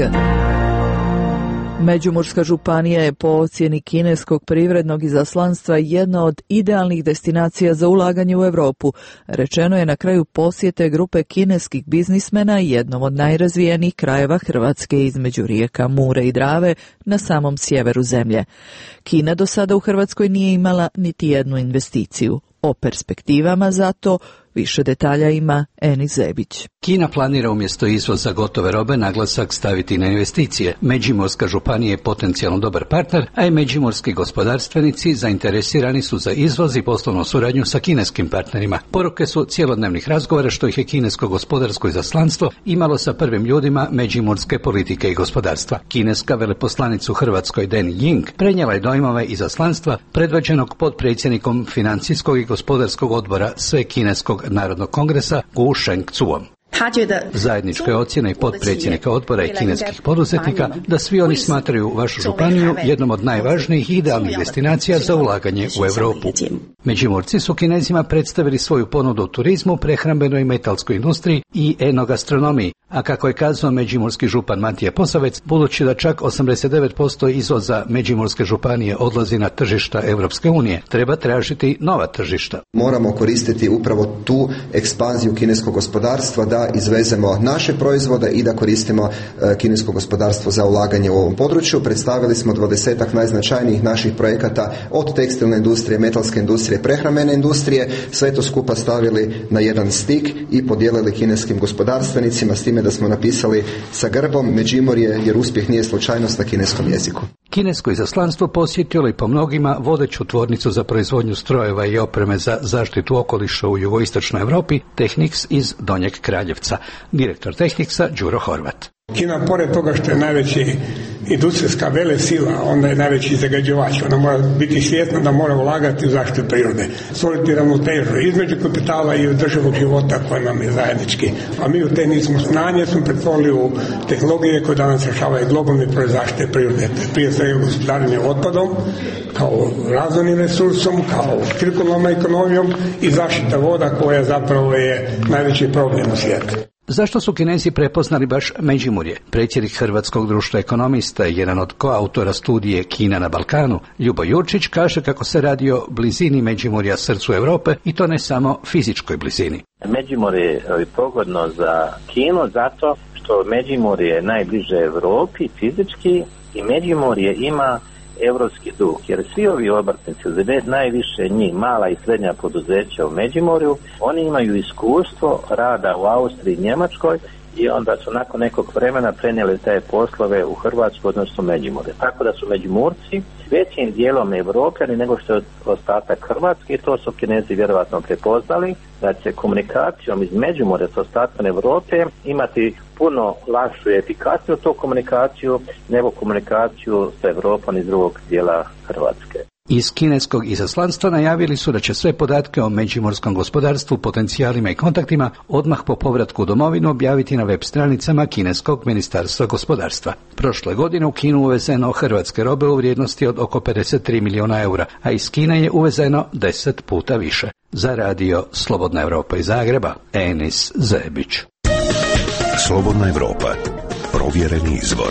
Međimurska županija je po ocjeni kineskog privrednog izaslanstva jedna od idealnih destinacija za ulaganje u Europu. Rečeno je na kraju posjete grupe kineskih biznismena jednom od najrazvijenijih krajeva Hrvatske između rijeka Mure i Drave na samom sjeveru zemlje. Kina do sada u Hrvatskoj nije imala niti jednu investiciju. O perspektivama zato više detalja ima Enis Zebić. Kina planira umjesto izvoza gotove robe naglasak staviti na investicije. Međimurska županija je potencijalno dobar partner, a i međimurski gospodarstvenici zainteresirani su za izvoz i poslovnu suradnju sa kineskim partnerima. Poruke su cjelodnevnih razgovora što ih je kinesko gospodarsko izaslanstvo imalo sa prvim ljudima međimurske politike i gospodarstva. Kineska veleposlanica u Hrvatskoj Den Ying prenijela je dojmove izaslanstva predvođenog potpredsjednikom financijskog i gospodarskog odbora Svekineskog narodnog kongresa Gu Shengcuom. Zajednička je ocjena i potpredsjednika odbora i kineskih poduzetnika da svi oni smatraju vašu županiju jednom od najvažnijih i idealnih destinacija za ulaganje u Europu. Međimurci su Kinezima predstavili svoju ponudu u turizmu, prehrambenoj i metalskoj industriji i enogastronomiji, a kako je kazao međimurski župan Matija Posavec, budući da čak osamdeset devet posto izvoza Međimurske županije odlazi na tržišta Europske unije, treba tražiti nova tržišta. Moramo koristiti upravo tu ekspanziju kineskog gospodarstva da izvezemo naše proizvode i da koristimo kinesko gospodarstvo za ulaganje u ovom području. Predstavili smo dvadesetak najznačajnijih naših projekata od tekstilne industrije, metalske industrije, prehrambene industrije, sve to skupa stavili na jedan stik i podijelili kineskim gospodarstvenicima s time da smo napisali sa grbom Međimurje jer uspjeh nije slučajnost na kineskom jeziku. Kinesko izaslanstvo posjetilo i po mnogima vodeću tvornicu za proizvodnju strojeva i opreme za zaštitu okoliša u jugoistočnoj Europi, Technics iz Donjeg Kraljevca. Direktor Technicsa Đuro Horvat. Kina, pored toga što je najveći industrijska vele sila, onda je najveći zagađivač. Ona mora biti svjesna da mora ulagati u zaštitu prirode, stvoriti ravnotežu između kapitala i održivog života koji nam je zajednički. A mi u te nismo znanje, smo pretvorili u tehnologije koje danas rješavaju globalni projekt zaštite prirode. Prije svega gospodarenje otpadom, kao razvojnim resursom, kao cirkularnom ekonomijom i zaštita voda koja zapravo je najveći problem u svijetu. Zašto su Kinezi prepoznali baš Međimurje? Predsjednik Hrvatskog društva ekonomista, jedan od koautora studije Kina na Balkanu, Ljubo Jurčić, kaže kako se radi o blizini Međimurja srcu Europe i to ne samo fizičkoj blizini. Međimurje je pogodno za Kinu zato što Međimurje je najbliže Europi fizički i Međimurje ima evropski duh, jer svi ovi obrtnici, najviše njih, mala i srednja poduzeća u Međimurju, oni imaju iskustvo rada u Austriji i Njemačkoj i onda su nakon nekog vremena prenijeli te poslove u Hrvatsku, odnosno Međimurje. Tako da su Međimurci većim dijelom Evropljani nego što je ostatak Hrvatske i to su Kinezi vjerovatno prepoznali, da će komunikacijom iz Međimurja sa ostatkom Europe imati puno lakšu i efikasniju tu komunikaciju nego komunikaciju sa Europom iz drugog dijela Hrvatske. Iz kineskog izaslanstva najavili su da će sve podatke o međimurskom gospodarstvu, potencijalima i kontaktima odmah po povratku u domovinu objaviti na web stranicama kineskog ministarstva gospodarstva. Prošle godine u Kinu uvezeno hrvatske robe u vrijednosti od oko pedeset tri milijuna eura, a iz Kine je uvezeno deset puta više. Za radio Slobodna Europa iz Zagreba, Enis Zebić. Slobodna Europa. Provjereni izvor.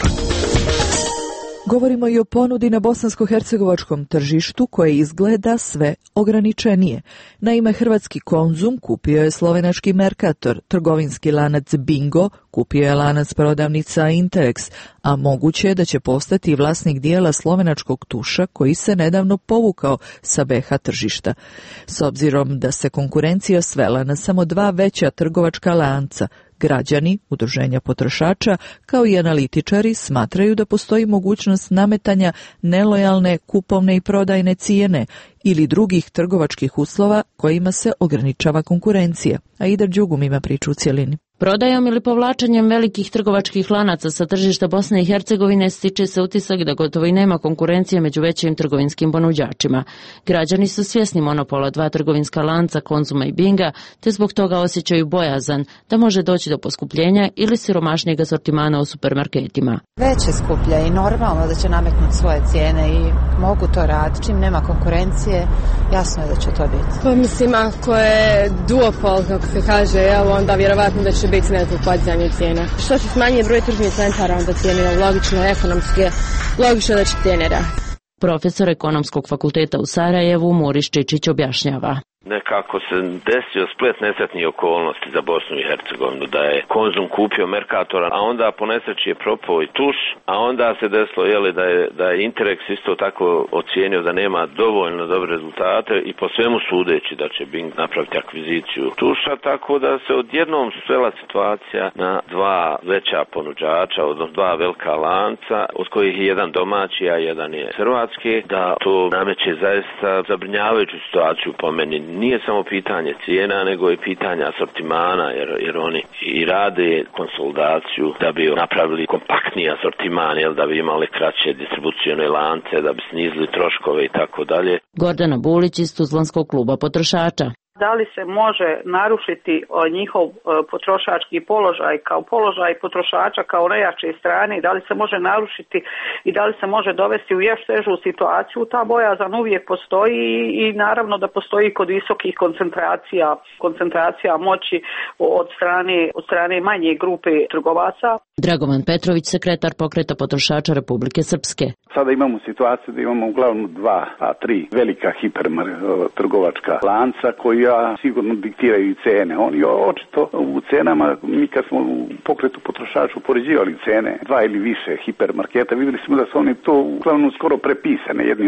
Govorimo i o ponudi na bosansko-hercegovačkom tržištu koje izgleda sve ograničenije. Naime, hrvatski Konzum kupio je slovenački Mercator, trgovinski lanac Bingo kupio je lanac prodavnica Interex, a moguće je da će postati vlasnik dijela slovenačkog Tuša koji se nedavno povukao sa be ha tržišta. S obzirom da se konkurencija svela na samo dva veća trgovačka lanca, građani, udruženja potrošača, kao i analitičari smatraju da postoji mogućnost nametanja nelojalne kupovne i prodajne cijene ili drugih trgovačkih uslova kojima se ograničava konkurencija. Aida Đugum ima priču u cjelini. Prodajom ili povlačenjem velikih trgovačkih lanaca sa tržišta Bosne i Hercegovine stiče se utisak da gotovo i nema konkurencije među većim trgovinskim ponuđačima. Građani su svjesni monopola dva trgovinska lanca Konzuma i Binga, te zbog toga osjećaju bojazan da može doći do poskupljenja ili siromašnijeg asortimana u supermarketima. Već je skuplja i normalno da će nametnuti svoje cijene i mogu to raditi. Čim nema konkurencije, jasno je da će to biti. Pa mislim, ako je duopol, kako se kaže, jel, onda vjerovatno da će biti neko podizanje cijena. Što se smanjuje broj tržnih centara, onda cijene logično, ekonomski, logično da će cijene rasti. Profesor ekonomskog fakulteta u Sarajevu Muriš Čičić objašnjava. Nekako se desio splet nesretnih okolnosti za Bosnu i Hercegovinu, da je Konzum kupio Mercatora, a onda po nesreći je propao i Tuš, a onda se desilo jeli, da je, da je Interex isto tako ocijenio da nema dovoljno dobre rezultate i po svemu sudeći da će Bing napraviti akviziciju Tuša, tako da se odjednom svela situacija na dva veća ponuđača, odnosno dva velika lanca, od kojih je jedan domaći, a jedan je hrvatski, da to nameće zaista zabrinjavajuću situaciju po meni. Nije samo pitanje cijena, nego i pitanje asortimana, jer, jer oni i rade konsolidaciju da bi napravili kompaktniji asortiman, jel, da bi imali kraće distribucijone lance, da bi snizili troškove i tako dalje. Gordana Bulić iz Tuzlanskog kluba potrošača. Da li se može narušiti njihov potrošački položaj kao položaj potrošača kao nejače strane, da li se može narušiti i da li se može dovesti u još težu situaciju, ta bojazan uvijek postoji i naravno da postoji kod visokih koncentracija, koncentracija moći od strane, od strane manje grupe trgovaca. Dragovan Petrović, sekretar pokreta potrošača Republike Srpske. Sada imamo situaciju da imamo uglavnom dva, a tri velika hipermar trgovačka lanca koji ja sigurno diktiraju cene. Oni očito u cenama, mi kad smo u pokretu potrošača upoređivali cene dva ili više hipermarketa, vidjeli smo da su oni to uglavnom skoro prepisane jedni od drugih.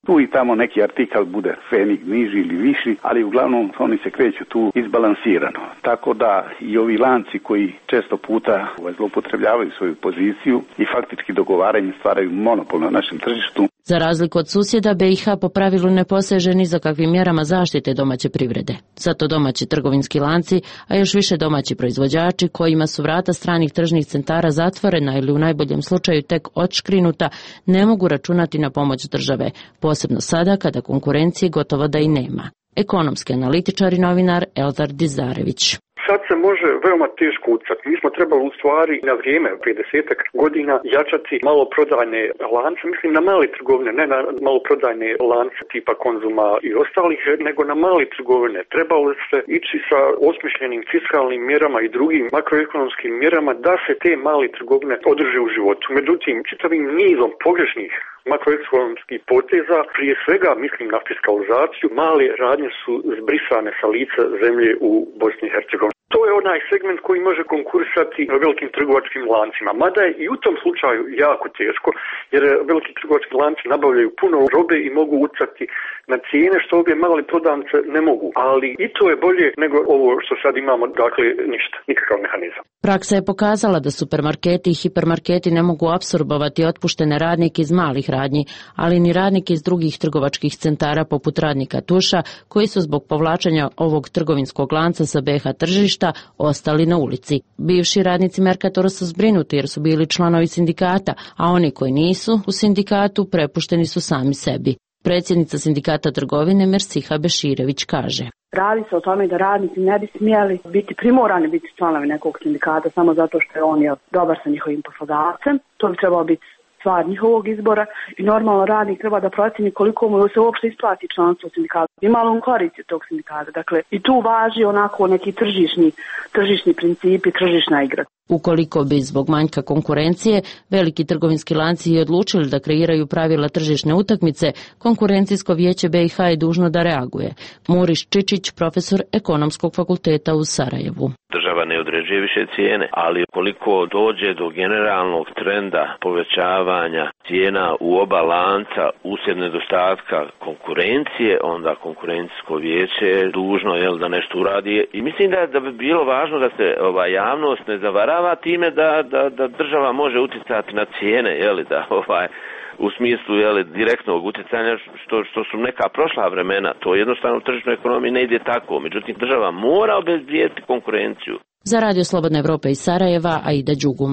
Tu i tamo neki artikal bude fenig niži ili viši, ali uglavnom oni se kreću tu izbalansirano. Tako da i ovi lanci koji često puta zloupotrebljavaju svoju poziciju i faktički dogovaranjem stvaraju monopol na našem tržištu. Za razliku od susjeda, B i H po pravilu ne poseže ni za kakvim mjerama zaštite domaće privrede. Zato domaći trgovinski lanci, a još više domaći proizvođači, kojima su vrata stranih tržnih centara zatvorena ili u najboljem slučaju tek odškrinuta, ne mogu računati na pomoć države, posebno sada kada konkurencije gotovo da i nema. Ekonomski analitičar i novinar Eldar Dizarević. Sad se može veoma teško ucati. Mi smo trebali u stvari na vrijeme, prije desetak godina, jačati maloprodajne lance, mislim na male trgovine, ne na maloprodajne lance tipa Konzuma i ostalih, nego na male trgovine. Trebalo se ići sa osmišljenim fiskalnim mjerama i drugim makroekonomskim mjerama da se te male trgovine održe u životu. Međutim, čitavim nizom pogrešnih makroekonomskih poteza, prije svega mislim na fiskalizaciju, male radnje su zbrisane sa lica zemlje u Bosni i Hercegovini. To je onaj segment koji može konkurisati velikim trgovačkim lancima, mada je i u tom slučaju jako teško, jer veliki trgovački lanci nabavljaju puno robe i mogu utjecati na cijene, što ove male prodavnice ne mogu, ali i to je bolje nego ovo što sad imamo, dakle ništa, nikakav mehanizam. Praksa je pokazala da supermarketi i hipermarketi ne mogu apsorbovati otpuštene radnike iz malih radnji, ali ni radnike iz drugih trgovačkih centara poput radnika Tuša, koji su zbog povlačenja ovog trgovinskog lanca sa B i H tržišta ostali na ulici. Bivši radnici Merkatora su zbrinuti jer su bili članovi sindikata, a oni koji nisu u sindikatu prepušteni su sami sebi. Predsjednica sindikata trgovine Mersiha Beširević kaže: Radi se o tome da radnici ne bi smjeli biti primorani biti članovi nekog sindikata samo zato što je on je dobar sa njihovim poslodavcem. To bi trebalo biti stvar njihovog izbora i normalno radnik treba da procjeni koliko mu se uopšte isplati članstvo u sindikatu. Ima li on koristi tog sindikata? Dakle, i tu važi onako neki tržišni, tržišni principi, tržišna igra. Ukoliko bi zbog manjka konkurencije veliki trgovinski lanci i odlučili da kreiraju pravila tržišne utakmice, konkurencijsko vijeće B i H je dužno da reaguje. Muriš Čičić, profesor Ekonomskog fakulteta u Sarajevu. Država ne određuje više cijene, ali koliko dođe do generalnog trenda povećavanja cijena u oba lanca uslijed nedostatka konkurencije, onda konkurencijsko vijeće je dužno jel, da nešto uradi. I mislim da, da bi bilo važno da se ova javnost ne zavarava time da, da, da država može utjecati na cijene, jeli, da ovaj u smislu jeli, direktnog utjecanja što, što su neka prošla vremena. To jednostavno u tržišnoj ekonomiji ne ide tako. Međutim, država mora obezbijediti konkurenciju. Za Radio Slobodna Evropa iz Sarajeva, Aida Đugum.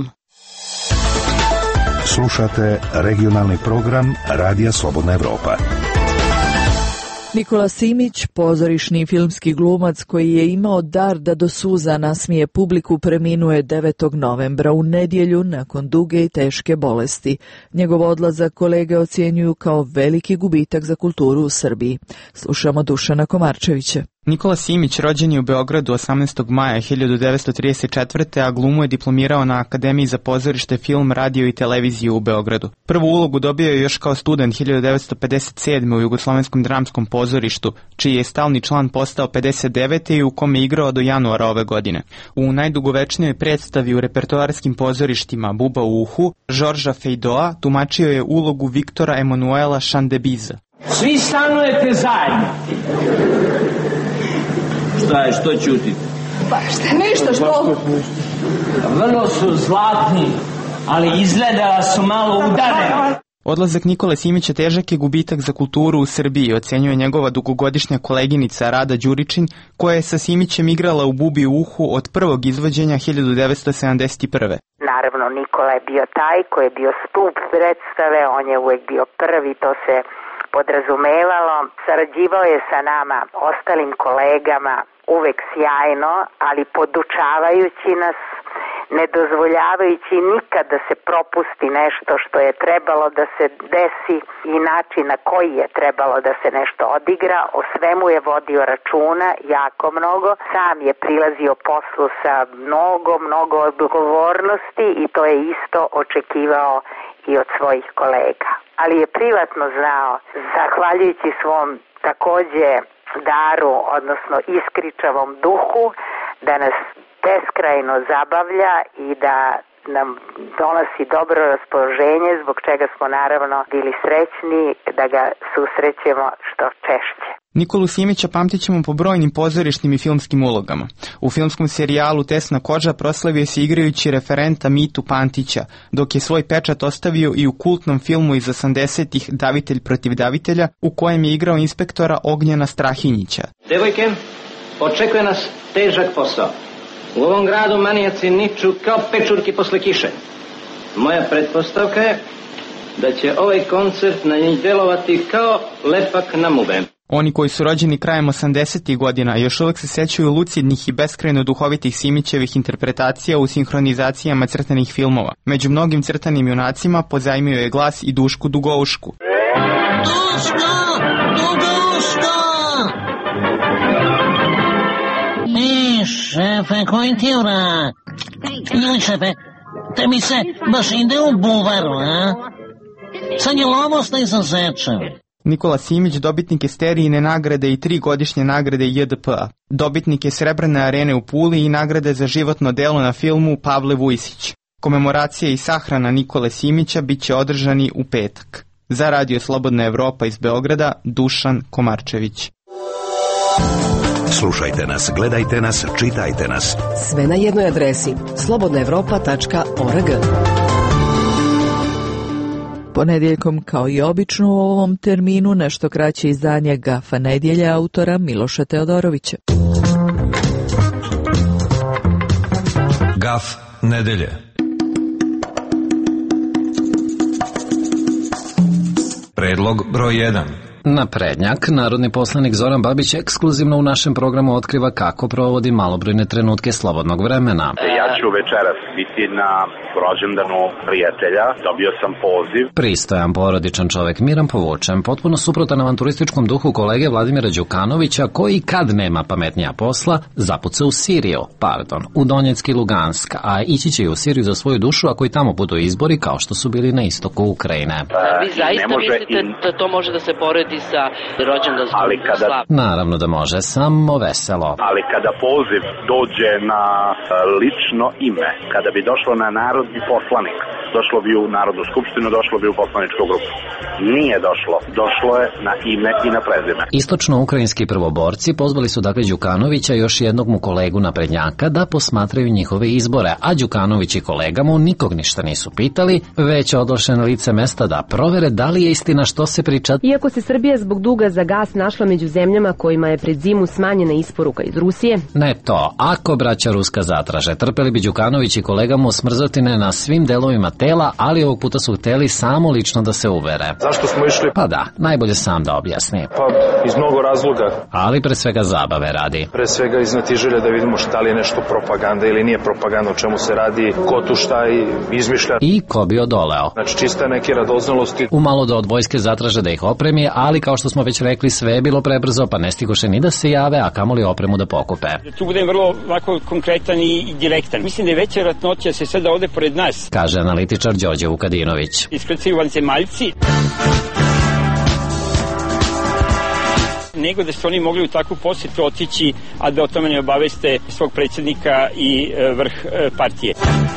Slušate regionalni program Radija Slobodna Evropa. Nikola Simić, pozorišni i filmski glumac koji je imao dar da do suza nasmije publiku, preminuo je devetog novembra u nedjelju nakon duge i teške bolesti. Njegov odlazak kolege ocjenjuju kao veliki gubitak za kulturu u Srbiji. Slušamo Dušana Komarčevića. Nikola Simić rođen je u Beogradu osamnaestog maja hiljadu devetsto trideset četvrte. a glumu je diplomirao na Akademiji za pozorište, film, radio i televiziju u Beogradu. Prvu ulogu dobio je još kao student hiljadu devetsto pedeset sedme. u Jugoslovenskom dramskom pozorištu, čiji je stalni član postao pedeset devete. i u kome je igrao do januara ove godine. U najdugovečnijoj predstavi u repertoarskim pozorištima Buba u uhu, Žorža Fejdoa tumačio je ulogu Viktora Emanuela Šandebiza. Svi stanujete zajedno. Šta je, što čutite? Pa šta, ništa, što? Vrlo su zlatni, ali izgleda su malo udareni. Odlazak Nikole Simića težak je gubitak za kulturu u Srbiji, ocenjuje njegova dugogodišnja koleginica Rada Đuričin, koja je sa Simićem igrala u Bubi u uhu od prvog izvođenja hiljadu devetsto sedamdeset prve. Naravno, Nikola je bio taj koji je bio stup predstave, on je uvijek bio prvi, to se podrazumevalo. Sarađivao je sa nama, ostalim kolegama, uvek sjajno, ali podučavajući nas, ne dozvoljavajući nikad da se propusti nešto što je trebalo da se desi i način na koji je trebalo da se nešto odigra. O svemu je vodio računa jako mnogo. Sam je prilazio poslu sa mnogo, mnogo odgovornosti i to je isto očekivao i od svojih kolega. Ali je privatno znao, zahvaljujući svom takođe daru, odnosno iskričavom duhu, da nas beskrajno zabavlja i da nam donosi dobro raspoloženje, zbog čega smo naravno bili srećni da ga susrećemo što češće. Nikolu Simića pamtit ćemo po brojnim pozorišnim i filmskim ulogama. U filmskom serijalu Tesna koža proslavio se igrajući referenta Mitu Pantića, dok je svoj pečat ostavio i u kultnom filmu iz osamdesetih Davitelj protiv davitelja, u kojem je igrao inspektora Ognjena Strahinjića. Devojke, očekuje nas težak posao. U ovom gradu manijaci niču kao pečurki posle kiše. Moja pretpostavka je da će ovaj koncert na njih delovati kao lepak na mube. Oni koji su rođeni krajem osamdesetih godina još uvek se sećaju lucidnih i beskrajno duhovitih Simićevih interpretacija u sinhronizacijama crtanih filmova. Među mnogim crtanim junacima pozajmio je glas i Dušku Dugoušku. Duško! Dugouško! E, šefe, koji ti urak? Ili šefe, te mi se baš ide u buvaru, a? Sad je lomost izazečen. Nikola Simić dobitnik je Sterijine nagrade i tri godišnje nagrade J D P A. Dobitnik je Srebrne arene u Puli i nagrade za životno delo na filmu Pavle Vujsić. Komemoracija i sahrana Nikole Simića bit će održani u petak. Za Radio Slobodna Evropa iz Beograda, Dušan Komarčević. Slušajte nas, gledajte nas, čitajte nas. Sve na jednoj adresi slobodna evropa tačka org. Ponedjeljkom, kao i obično u ovom terminu, nešto kraće izdanje Gafa nedjelje autora Miloša Teodorovića. Gaf nedelje. Predlog broj jedan. Naprednjak, narodni poslanik Zoran Babić ekskluzivno u našem programu otkriva kako provodi malobrojne trenutke slobodnog vremena. Ja ću večeras biti na rođendanu prijatelja, dobio sam poziv. Pristojan, porodičan čovek, miran, povučen, potpuno suprotan avanturističkom duhu kolege Vladimira Đukanovića, koji kad nema pametnija posla, zapuca u Siriju, pardon, u Donjeck i Lugansk, a ići će i u Siriju za svoju dušu ako i tamo budu izbori kao što su bili na istoku Ukrajine. Vi zaista mislite da to može da se poredi sa rođendanskom kada... slavom? Naravno da može, samo veselo. Ali kada poziv dođe na lično ime, kada bi došlo na narodni poslanik, došlo bi u Narodnu skupštinu, došlo bi u poslaničku grupu. Nije došlo. Došlo je na ime i na prezime. Istočno-ukrajinski prvoborci pozvali su dakle Đukanovića i još jednog mu kolegu naprednjaka da posmatraju njihove izbore, a Đukanović i kolega mu nikog ništa nisu pitali, već odloše na lice mesta da provere da li je istina što se priča. Iako se Srbija zbog duga za gas našla među zemljama kojima je pred zimu smanjena isporuka iz Rusije. Ne to, ako braća Ruska zatraže, trpeli bi Đukanović i kolega mu smrzotine na svim delovima tela, ali ovog puta su hteli samo lično da se uvere. Zašto smo išli? Pa da, najbolje sam da objasni. Pa iz mnogo razloga. Ali pre svega zabave radi. Pre svega iz znatiželja da vidimo šta li je nešto propaganda ili nije propaganda, o čemu se radi, ko tu šta i izmišlja. I ko bi odoleo. Znači čista neke radoznalosti. Umalo da od vojske zatraže da ih opremi, ali kao što smo već rekli, sve je bilo prebrzo, pa ne stigoše ni da se jave, a kamoli opremu da pokupe. Tu budem vrlo ovako konkretan i direktan. Mislim da je veća vjerojatnoća da se sada ovde pored nas, kaže analitičar Đorđe Vukadinović. Iskrcaju vanzemaljci, nego da su oni mogli u takvu posjetu otići, a da o tome ne obaveste svog predsjednika i vrh partije.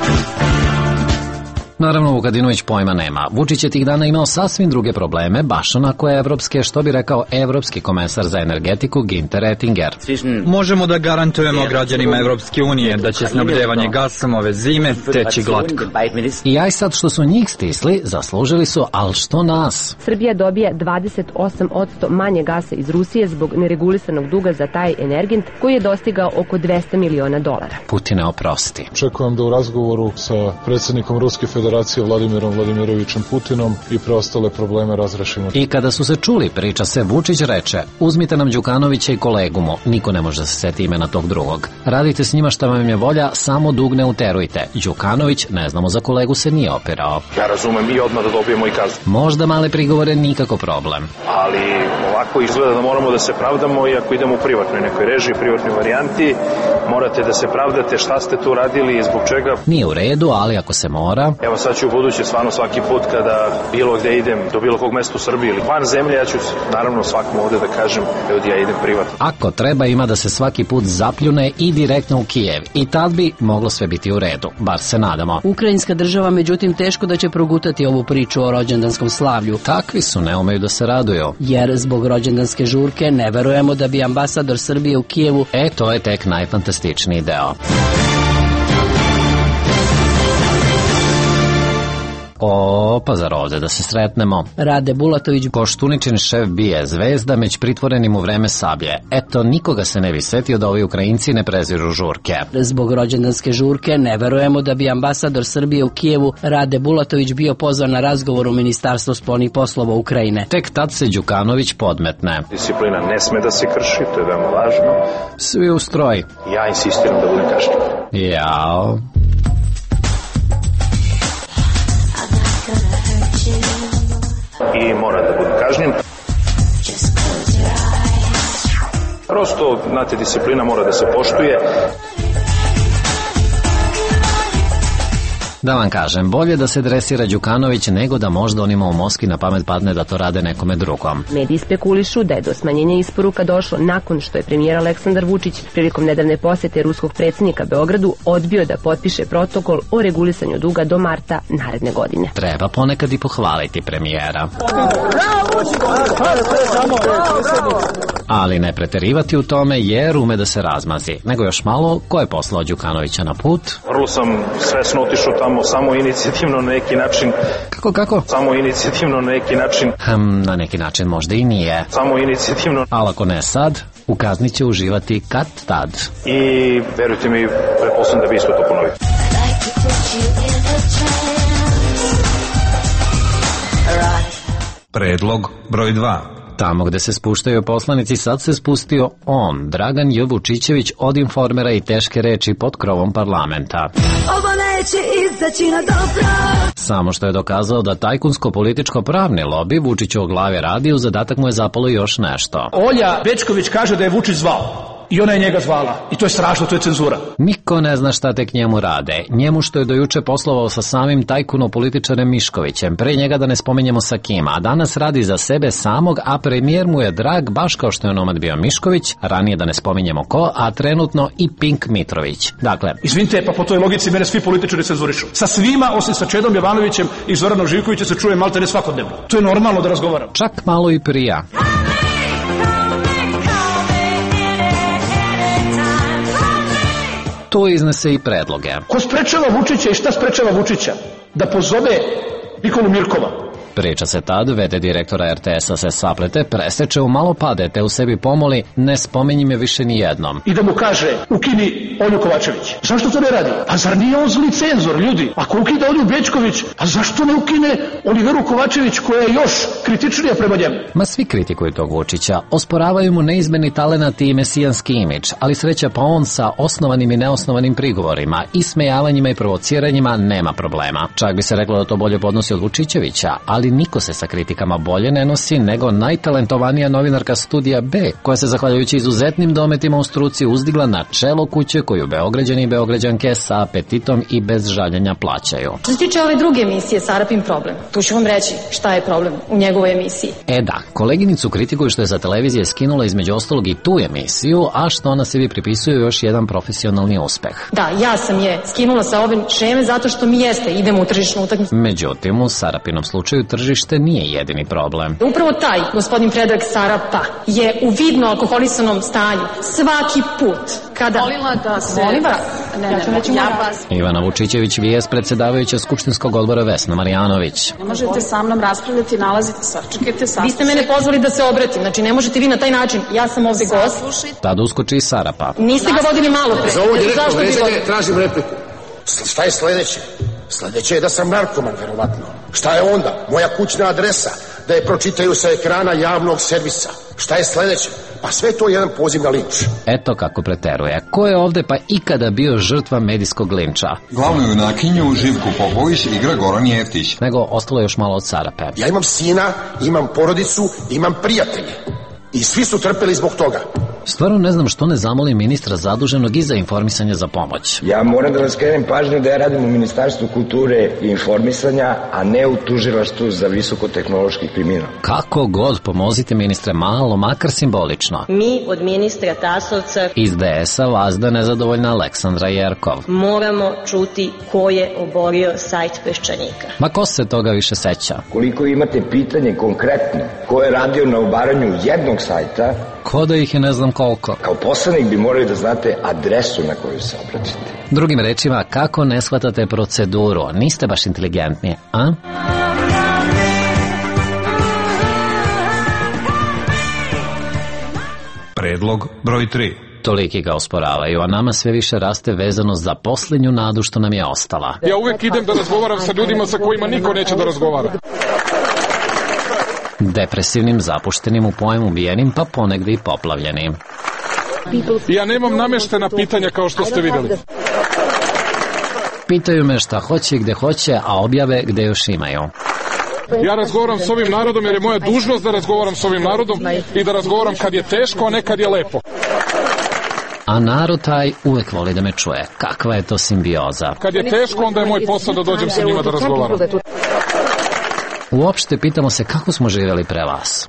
Naravno, Vukadinović pojma nema. Vučić je tih dana imao sasvim druge probleme, baš onako evropske, što bi rekao evropski komesar za energetiku Ginter Ettinger. Možemo da garantujemo građanima Evropske unije da će snabdevanje gasom ove zime teći glatko. I aj sad što su njih stisli, zaslužili su, al što nas? Srbija dobija dvadeset osam posto manje gasa iz Rusije zbog neregulisanog duga za taj energent koji je dostigao oko dvesta miliona dolara. Putine oprosti. Očekujem da u razgovoru sa predsjednikom Ruske federacije Vladimirom Vladimirovićem Putinom i preostale probleme razrešimo. I kada su se čuli priča se, Vučić reče: uzmite nam Đukanovića i kolegu mu, niko ne može da se seti imena tog drugog. Radite s njima šta vam je volja, samo dug ne uterujte. Đukanović, ne znamo za kolegu, se nije opirao. Ja razumem i odmah da dobijemo i kaznu. Možda male prigovore, nikako problem. Ali ovako izgleda da moramo da se pravdamo, i ako idemo u privatnoj nekoj režiji, privatnoj varijanti, morate da se pravdate šta ste tu radili i zbog čega. Nije u redu, ali ako se mora. Evo Evo sad ću u buduće stvarno svaki put kada bilo gde idem, do bilo kog mesta u Srbiji ili van zemlje, ja ću naravno svakom ovde da kažem, ljudi, ja idem privatno. Ako treba, ima da se svaki put zapljune i direktno u Kijev. I tad bi moglo sve biti u redu, bar se nadamo. Ukrajinska država, međutim, teško da će progutati ovu priču o rođendanskom slavlju. Takvi su, ne umeju da se raduju. Jer zbog rođendanske žurke ne verujemo da bi ambasador Srbije u Kijevu... E, to je tek najfantastičniji deo. O, pa zar ovde da se sretnemo? Rade Bulatović, Koštuničin šef bije zvezda među pritvorenim u vreme Sablje. Eto, nikoga se ne bi setio da ovi Ukrajinci ne preziru žurke. Zbog rođendanske žurke ne verujemo da bi ambasador Srbije u Kijevu Rade Bulatović bio pozvan na razgovor u Ministarstvo spoljnih poslova Ukrajine. Tek tad se Đukanović podmetne. Disciplina ne sme da se krši, to je veoma važno. Svi u stroj. Ja insistiram da budem kažnjen. Jao. I mora da budem kažnjen. Prosto, znate, disciplina mora da se poštuje. Da vam kažem, bolje da se dresira Đukanović nego da možda onima u Moskvi na pamet padne da to rade nekome drugom. Mediji spekulišu da je do smanjenja isporuka došlo nakon što je premijer Aleksandar Vučić prilikom nedavne posete ruskog predsjednika Beogradu odbio da potpiše protokol o regulisanju duga do marta naredne godine. Treba ponekad i pohvaliti premijera. Ali ne preterivati u tome jer ume da se razmazi. Nego još malo, ko je poslao Đukanovića na put? Vrlo sam svesno otišao tamo, samo inicijativno na neki način. Kako, kako? Samo inicijativno na neki način. Hm, na neki način možda i nije. Samo inicijativno. Ali ako ne sad, u kazni će uživati kad tad. I verujte mi, pretpostavljam da bi isto to ponovio. Predlog broj dva. Tamo gde se spuštaju poslanici, sad se spustio on, Dragan J. Vučićević, od Informera i teške reči pod krovom parlamenta. Ovo neće izaći na dobro. Samo što je dokazao da tajkunsko-političko-pravni lobi Vučiću glave radi, u zadatak mu je zapalo još nešto. Olja Bečković kaže da je Vučić zvao. I ona je njega zvala. I to je strašno, to je cenzura. Niko ne zna šta tek njemu rade. Njemu što je dojuče poslovao sa samim tajkuno-političarem Miškovićem, pre njega da ne spomenjemo sa kim, a danas radi za sebe samog, a premijer mu je drag, baš kao što je onomad bio Mišković, ranije da ne spomenjemo ko, a trenutno i Pink Mitrović. Dakle... Izvinite, pa po toj logici mene svi političari cenzurišu. Sa svima, osim sa Čedom Jovanovićem i Zoranom Živkovićem, se čuje malte ne svakodnevno. To je normalno da razgovaram. Čak malo i prija. To iznese i predloge. Ko sprečava Vučića i šta sprečava Vučića? Da pozove Nikolu Mirkova. Priča se tad, v d direktora er te es-a se saplete, preseče u malo pade, te u sebi pomoli, ne spomenji me više ni jednom. I da mu kaže, ukini Olju Kovačević. Zašto to ne radi? A zar nije on zli cenzor, ljudi? Ako ukida Olju Bečković, a zašto ne ukine Oliveru Kovačević, koja je još kritičnija prema njemu? Ma svi kritikuju tog Vučića, osporavaju mu neizmeni talenat i mesijanski imidž, ali sreća pa on sa osnovanim i neosnovanim prigovorima, i smejavanjima i provociranjima nema problema. Čak bi se reklo da to bolje podnosi od Vučićevića, ali niko se sa kritikama bolje ne nosi nego najtalentovanija novinarka Studija B, koja se zahvaljujući izuzetnim dometima u struci uzdigla na čelo kuće koju Beograđani i Beograđanke sa apetitom i bez žaljenja plaćaju. Što se tiče ove druge emisije Sarapin problem, tu ću vam reći šta je problem u njegovoj emisiji. E da, koleginicu kritikuju što je sa televizije skinula između ostalog i tu emisiju, a što ona sebi pripisuje još jedan profesionalni uspeh. Da, ja sam je skinula sa ove šeme zato što mi jeste, idemo u tržišnu utakmicu. Međutim, u Sarapinom slučaju tržište nije jedini problem. Upravo taj gospodin Predrag Sarapa je u vidno alkoholisanom stanju svaki put kada... Molila da se... Molim vas, ne, ja ću reći ja vas... Ivana Vučićević, vijest predsjedavajuća Skupštinskog odbora Vesna Marjanović. Ne možete sa mnom raspravljati, nalazite sa... Čekajte, sa... Vi ste mene pozvali da se obratim, znači ne možete vi na taj način. Ja sam ovde gost. Tad uskoči i Sarapa. Niste ga vodili malo pre. Za ovo direktno vređanje tražim repliku. Šta je sledeće? Sledeće je da sam narkoman, verovatno. Šta je onda? Moja kućna adresa, da je pročitaju sa ekrana javnog servisa. Šta je sledeće? Pa sve to je jedan poziv na linč. Eto kako preteruje. Ko je ovde pa ikada bio žrtva medijskog linča? Glavnu junakinju Živku Popović igra Goran Jeftić. Nego ostalo još malo od Sarape. Ja imam sina, imam porodicu, imam prijatelje. I svi su trpeli zbog toga. Stvarno ne znam što ne zamolim ministra zaduženog i za informisanje za pomoć. Ja moram da vam skrenem pažnju da ja radim u Ministarstvu kulture i informisanja, a ne u tužilaštvu za visokotehnološki kriminal. Kako god, pomozite ministre malo, makar simbolično. Mi od ministra Tasovca iz D S-a vazda nezadovoljna Aleksandra Jerkov. Moramo čuti ko je oborio sajt Peščanika. Ma ko se toga više seća? Koliko imate pitanje konkretno, ko je radio na obaranju jednog sajta, ko da ih je ne znam koliko. Kao poslanik bi morali da znate adresu na koju se obratite. Drugim rečima, kako ne shvatate proceduru? Niste baš inteligentni, a? Predlog broj tri. Toliki ga osporavaju, a nama sve više raste vezano za posljednju nadu što nam je ostala. Ja uvek idem da razgovaram sa ljudima sa kojima niko neće da razgovara. Depresivnim, zapuštenim, u pojmu ubijenim, pa ponegde i poplavljenim. Ja nemam nameštena pitanja kao što ste videli. Pitaju me šta hoće i gde hoće, a objave gde još imaju. Ja razgovaram s ovim narodom jer je moja dužnost da razgovaram s ovim narodom i da razgovaram kad je teško, a ne kad je lepo. A narod taj uvek voli da me čuje. Kakva je to simbioza? Kad je teško, onda je moj posao da dođem sa njima da razgovaram. Uopšte pitamo se kako smo živjeli pre vas.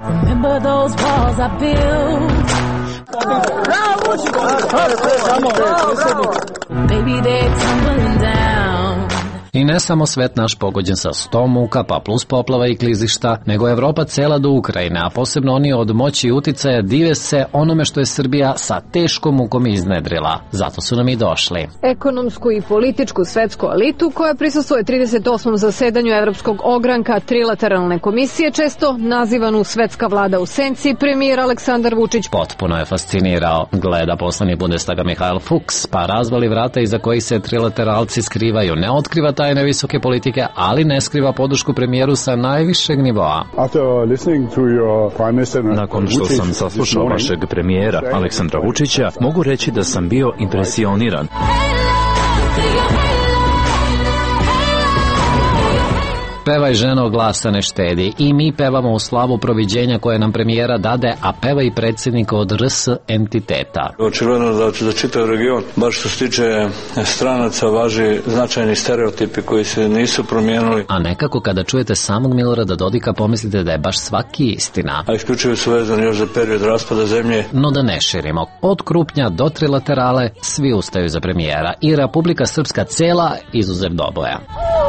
I ne samo svet naš pogođen sa sto muka, pa plus poplava i klizišta, nego Evropa cela do Ukrajine, a posebno oni od moći i uticaja dive se onome što je Srbija sa teškom mukom iznedrila. Zato su nam i došli. Ekonomsku i političku svetsku elitu koja prisustvuje trideset osmom zasedanju Evropskog ogranka trilateralne komisije, često nazivanu svetska vlada u senci, premijer Aleksandar Vučić potpuno je fascinirao. Gleda poslanik Bundestaga Mihael Fuchs, pa razvali vrata iza kojih se trilateralci skrivaju. Ne otkriva tajne visoke politike, ali ne skriva podršku premijeru sa najvišeg nivoa. Nakon što sam saslušao vašeg premijera Aleksandra Vučića, mogu reći da sam bio impresioniran. Pevaj ženo, glasa ne štedi. I mi pevamo u slavu proviđenja koje nam premijera dade, a peva i predsjednik od R S entiteta. Očigledno da za čitav region, baš što se tiče stranaca, važi značajni stereotipi koji se nisu promijenili. A nekako kada čujete samog Milorada Dodika pomislite da je baš svaki istina. A isključivo su vezani još za period raspada zemlje. No da ne širimo. Od Krupnja do trilaterale svi ustaju za premijera i Republika Srpska cela izuzev Doboja.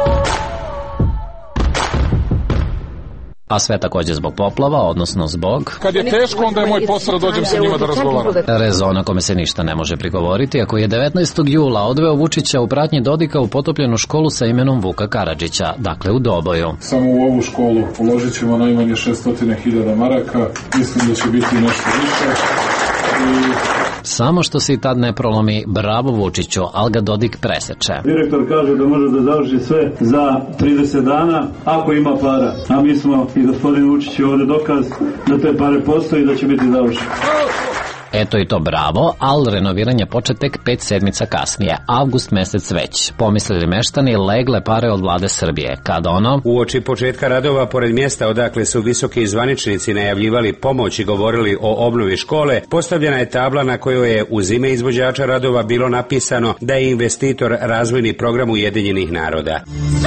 A sve također zbog poplava, odnosno zbog... Kad je teško, onda je moj posao da dođem sa njima da razgovaram. Rezona kome se ništa ne može prigovoriti, ako je devetnaestog jula odveo Vučića u pratnji Dodika u potopljenu školu sa imenom Vuka Karadžića, dakle u Doboju. Samo u ovu školu uložit ćemo najmanje šesto hiljada maraka, mislim da će biti nešto više. I... Samo što se i tad ne prolomi, bravo Vučiću, ali ga Dodik preseče. Direktor kaže da može da završi sve za trideset dana, ako ima para. A mi smo i gospodin Vučić je ovde dokaz da te pare postoji i da će biti završeno. Eto i to bravo, ali renoviranje poče tek pet sedmica kasnije, avgust mesec već. Pomislili meštani, legle pare od vlade Srbije. Kad ono? Uoči početka radova, pored mjesta odakle su visoki zvaničnici najavljivali pomoć i govorili o obnovi škole, postavljena je tabla na kojoj je uz ime izvođača radova bilo napisano da je investitor razvojni program Ujedinjenih naroda.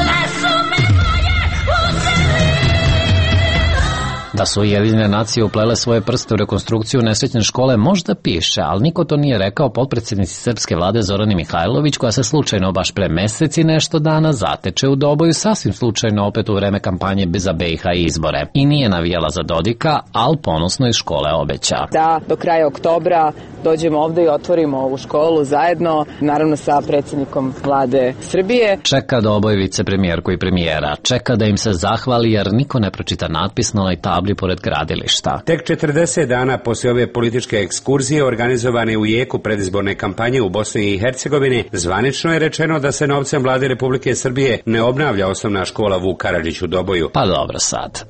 Da su Ujedinjene nacije uplele svoje prste u rekonstrukciju nesrećne škole možda piše, ali niko to nije rekao potpredsjednici srpske vlade Zorani Mihajlović, koja se slučajno baš pre meseci nešto dana zateče u Doboju, sasvim slučajno opet u vreme kampanje za B i H izbore. I nije navijala za Dodika, ali ponosno iz škole obeća. Da, do kraja oktobra dođemo ovde i otvorimo ovu školu zajedno, naravno sa predsjednikom vlade Srbije. Čeka Doboj vicepremijerku i premijera, čeka da im se zahvali jer niko ne pročita natpis na onoj tabli pored gradilišta. Tek četrdeset dana poslije ove političke ekskurzije organizovane u jeku predizborne kampanje u Bosni i Hercegovini, zvanično je rečeno da se novcem vlade Republike Srbije ne obnavlja osnovna škola Vuk Karadžić u Doboju. Pa dobro sad.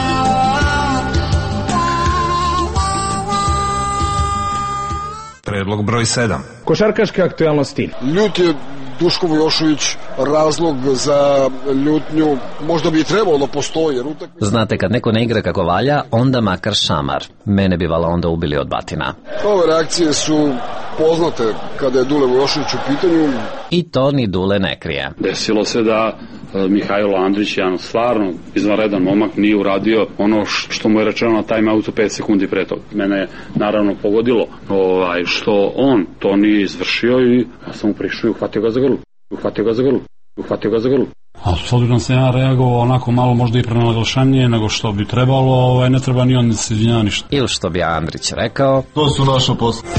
Predlog Prilog broj sedam. Košarkaške aktualnosti. Ljut je Duško Vujošević razlog za ljutnju, možda bi i trebalo da postoji. Znate, kad neko ne igra kako valja, onda makar šamar. Mene bi vala onda ubili od batina. Ove reakcije su poznate kada je Dule Vujošević u pitanju. I to ni Dule ne krije. Desilo se da Mihajlo Andrić, jedan stvarno izvanredan momak, nije uradio ono što mu je rečeno na time-outu pet sekundi pre toga. Mene je naravno pogodilo ovaj, što on to nije izvršio i ja sam mu prišao i uhvatio ga za grlu. Uhvatio ga za grlu. Uhvatio ga za grlu. A s obzirom sam ja reagovao onako malo možda i prenaglašenije nego što bi trebalo, ovaj, ne treba ni on se izvinjava ništa. Ili što bi Andrić rekao, to su naša posla.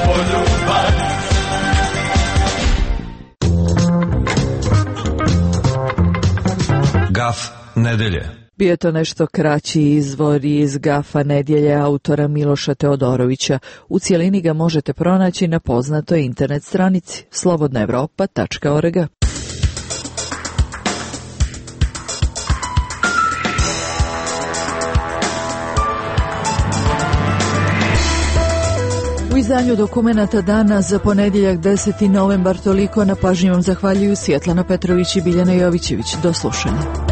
Gaf nedelje. Bio je to nešto kraći izvor iz Gafa nedjelje autora Miloša Teodorovića. U cijelini ga možete pronaći na poznatoj internet stranici slobodna evropa tačka org. U izdanju dokumenata dana za ponedjeljak deseti novembar toliko. Na pažnji vam zahvaljuju Svjetlana Petrović i Biljana Jovićević. Do slušanja.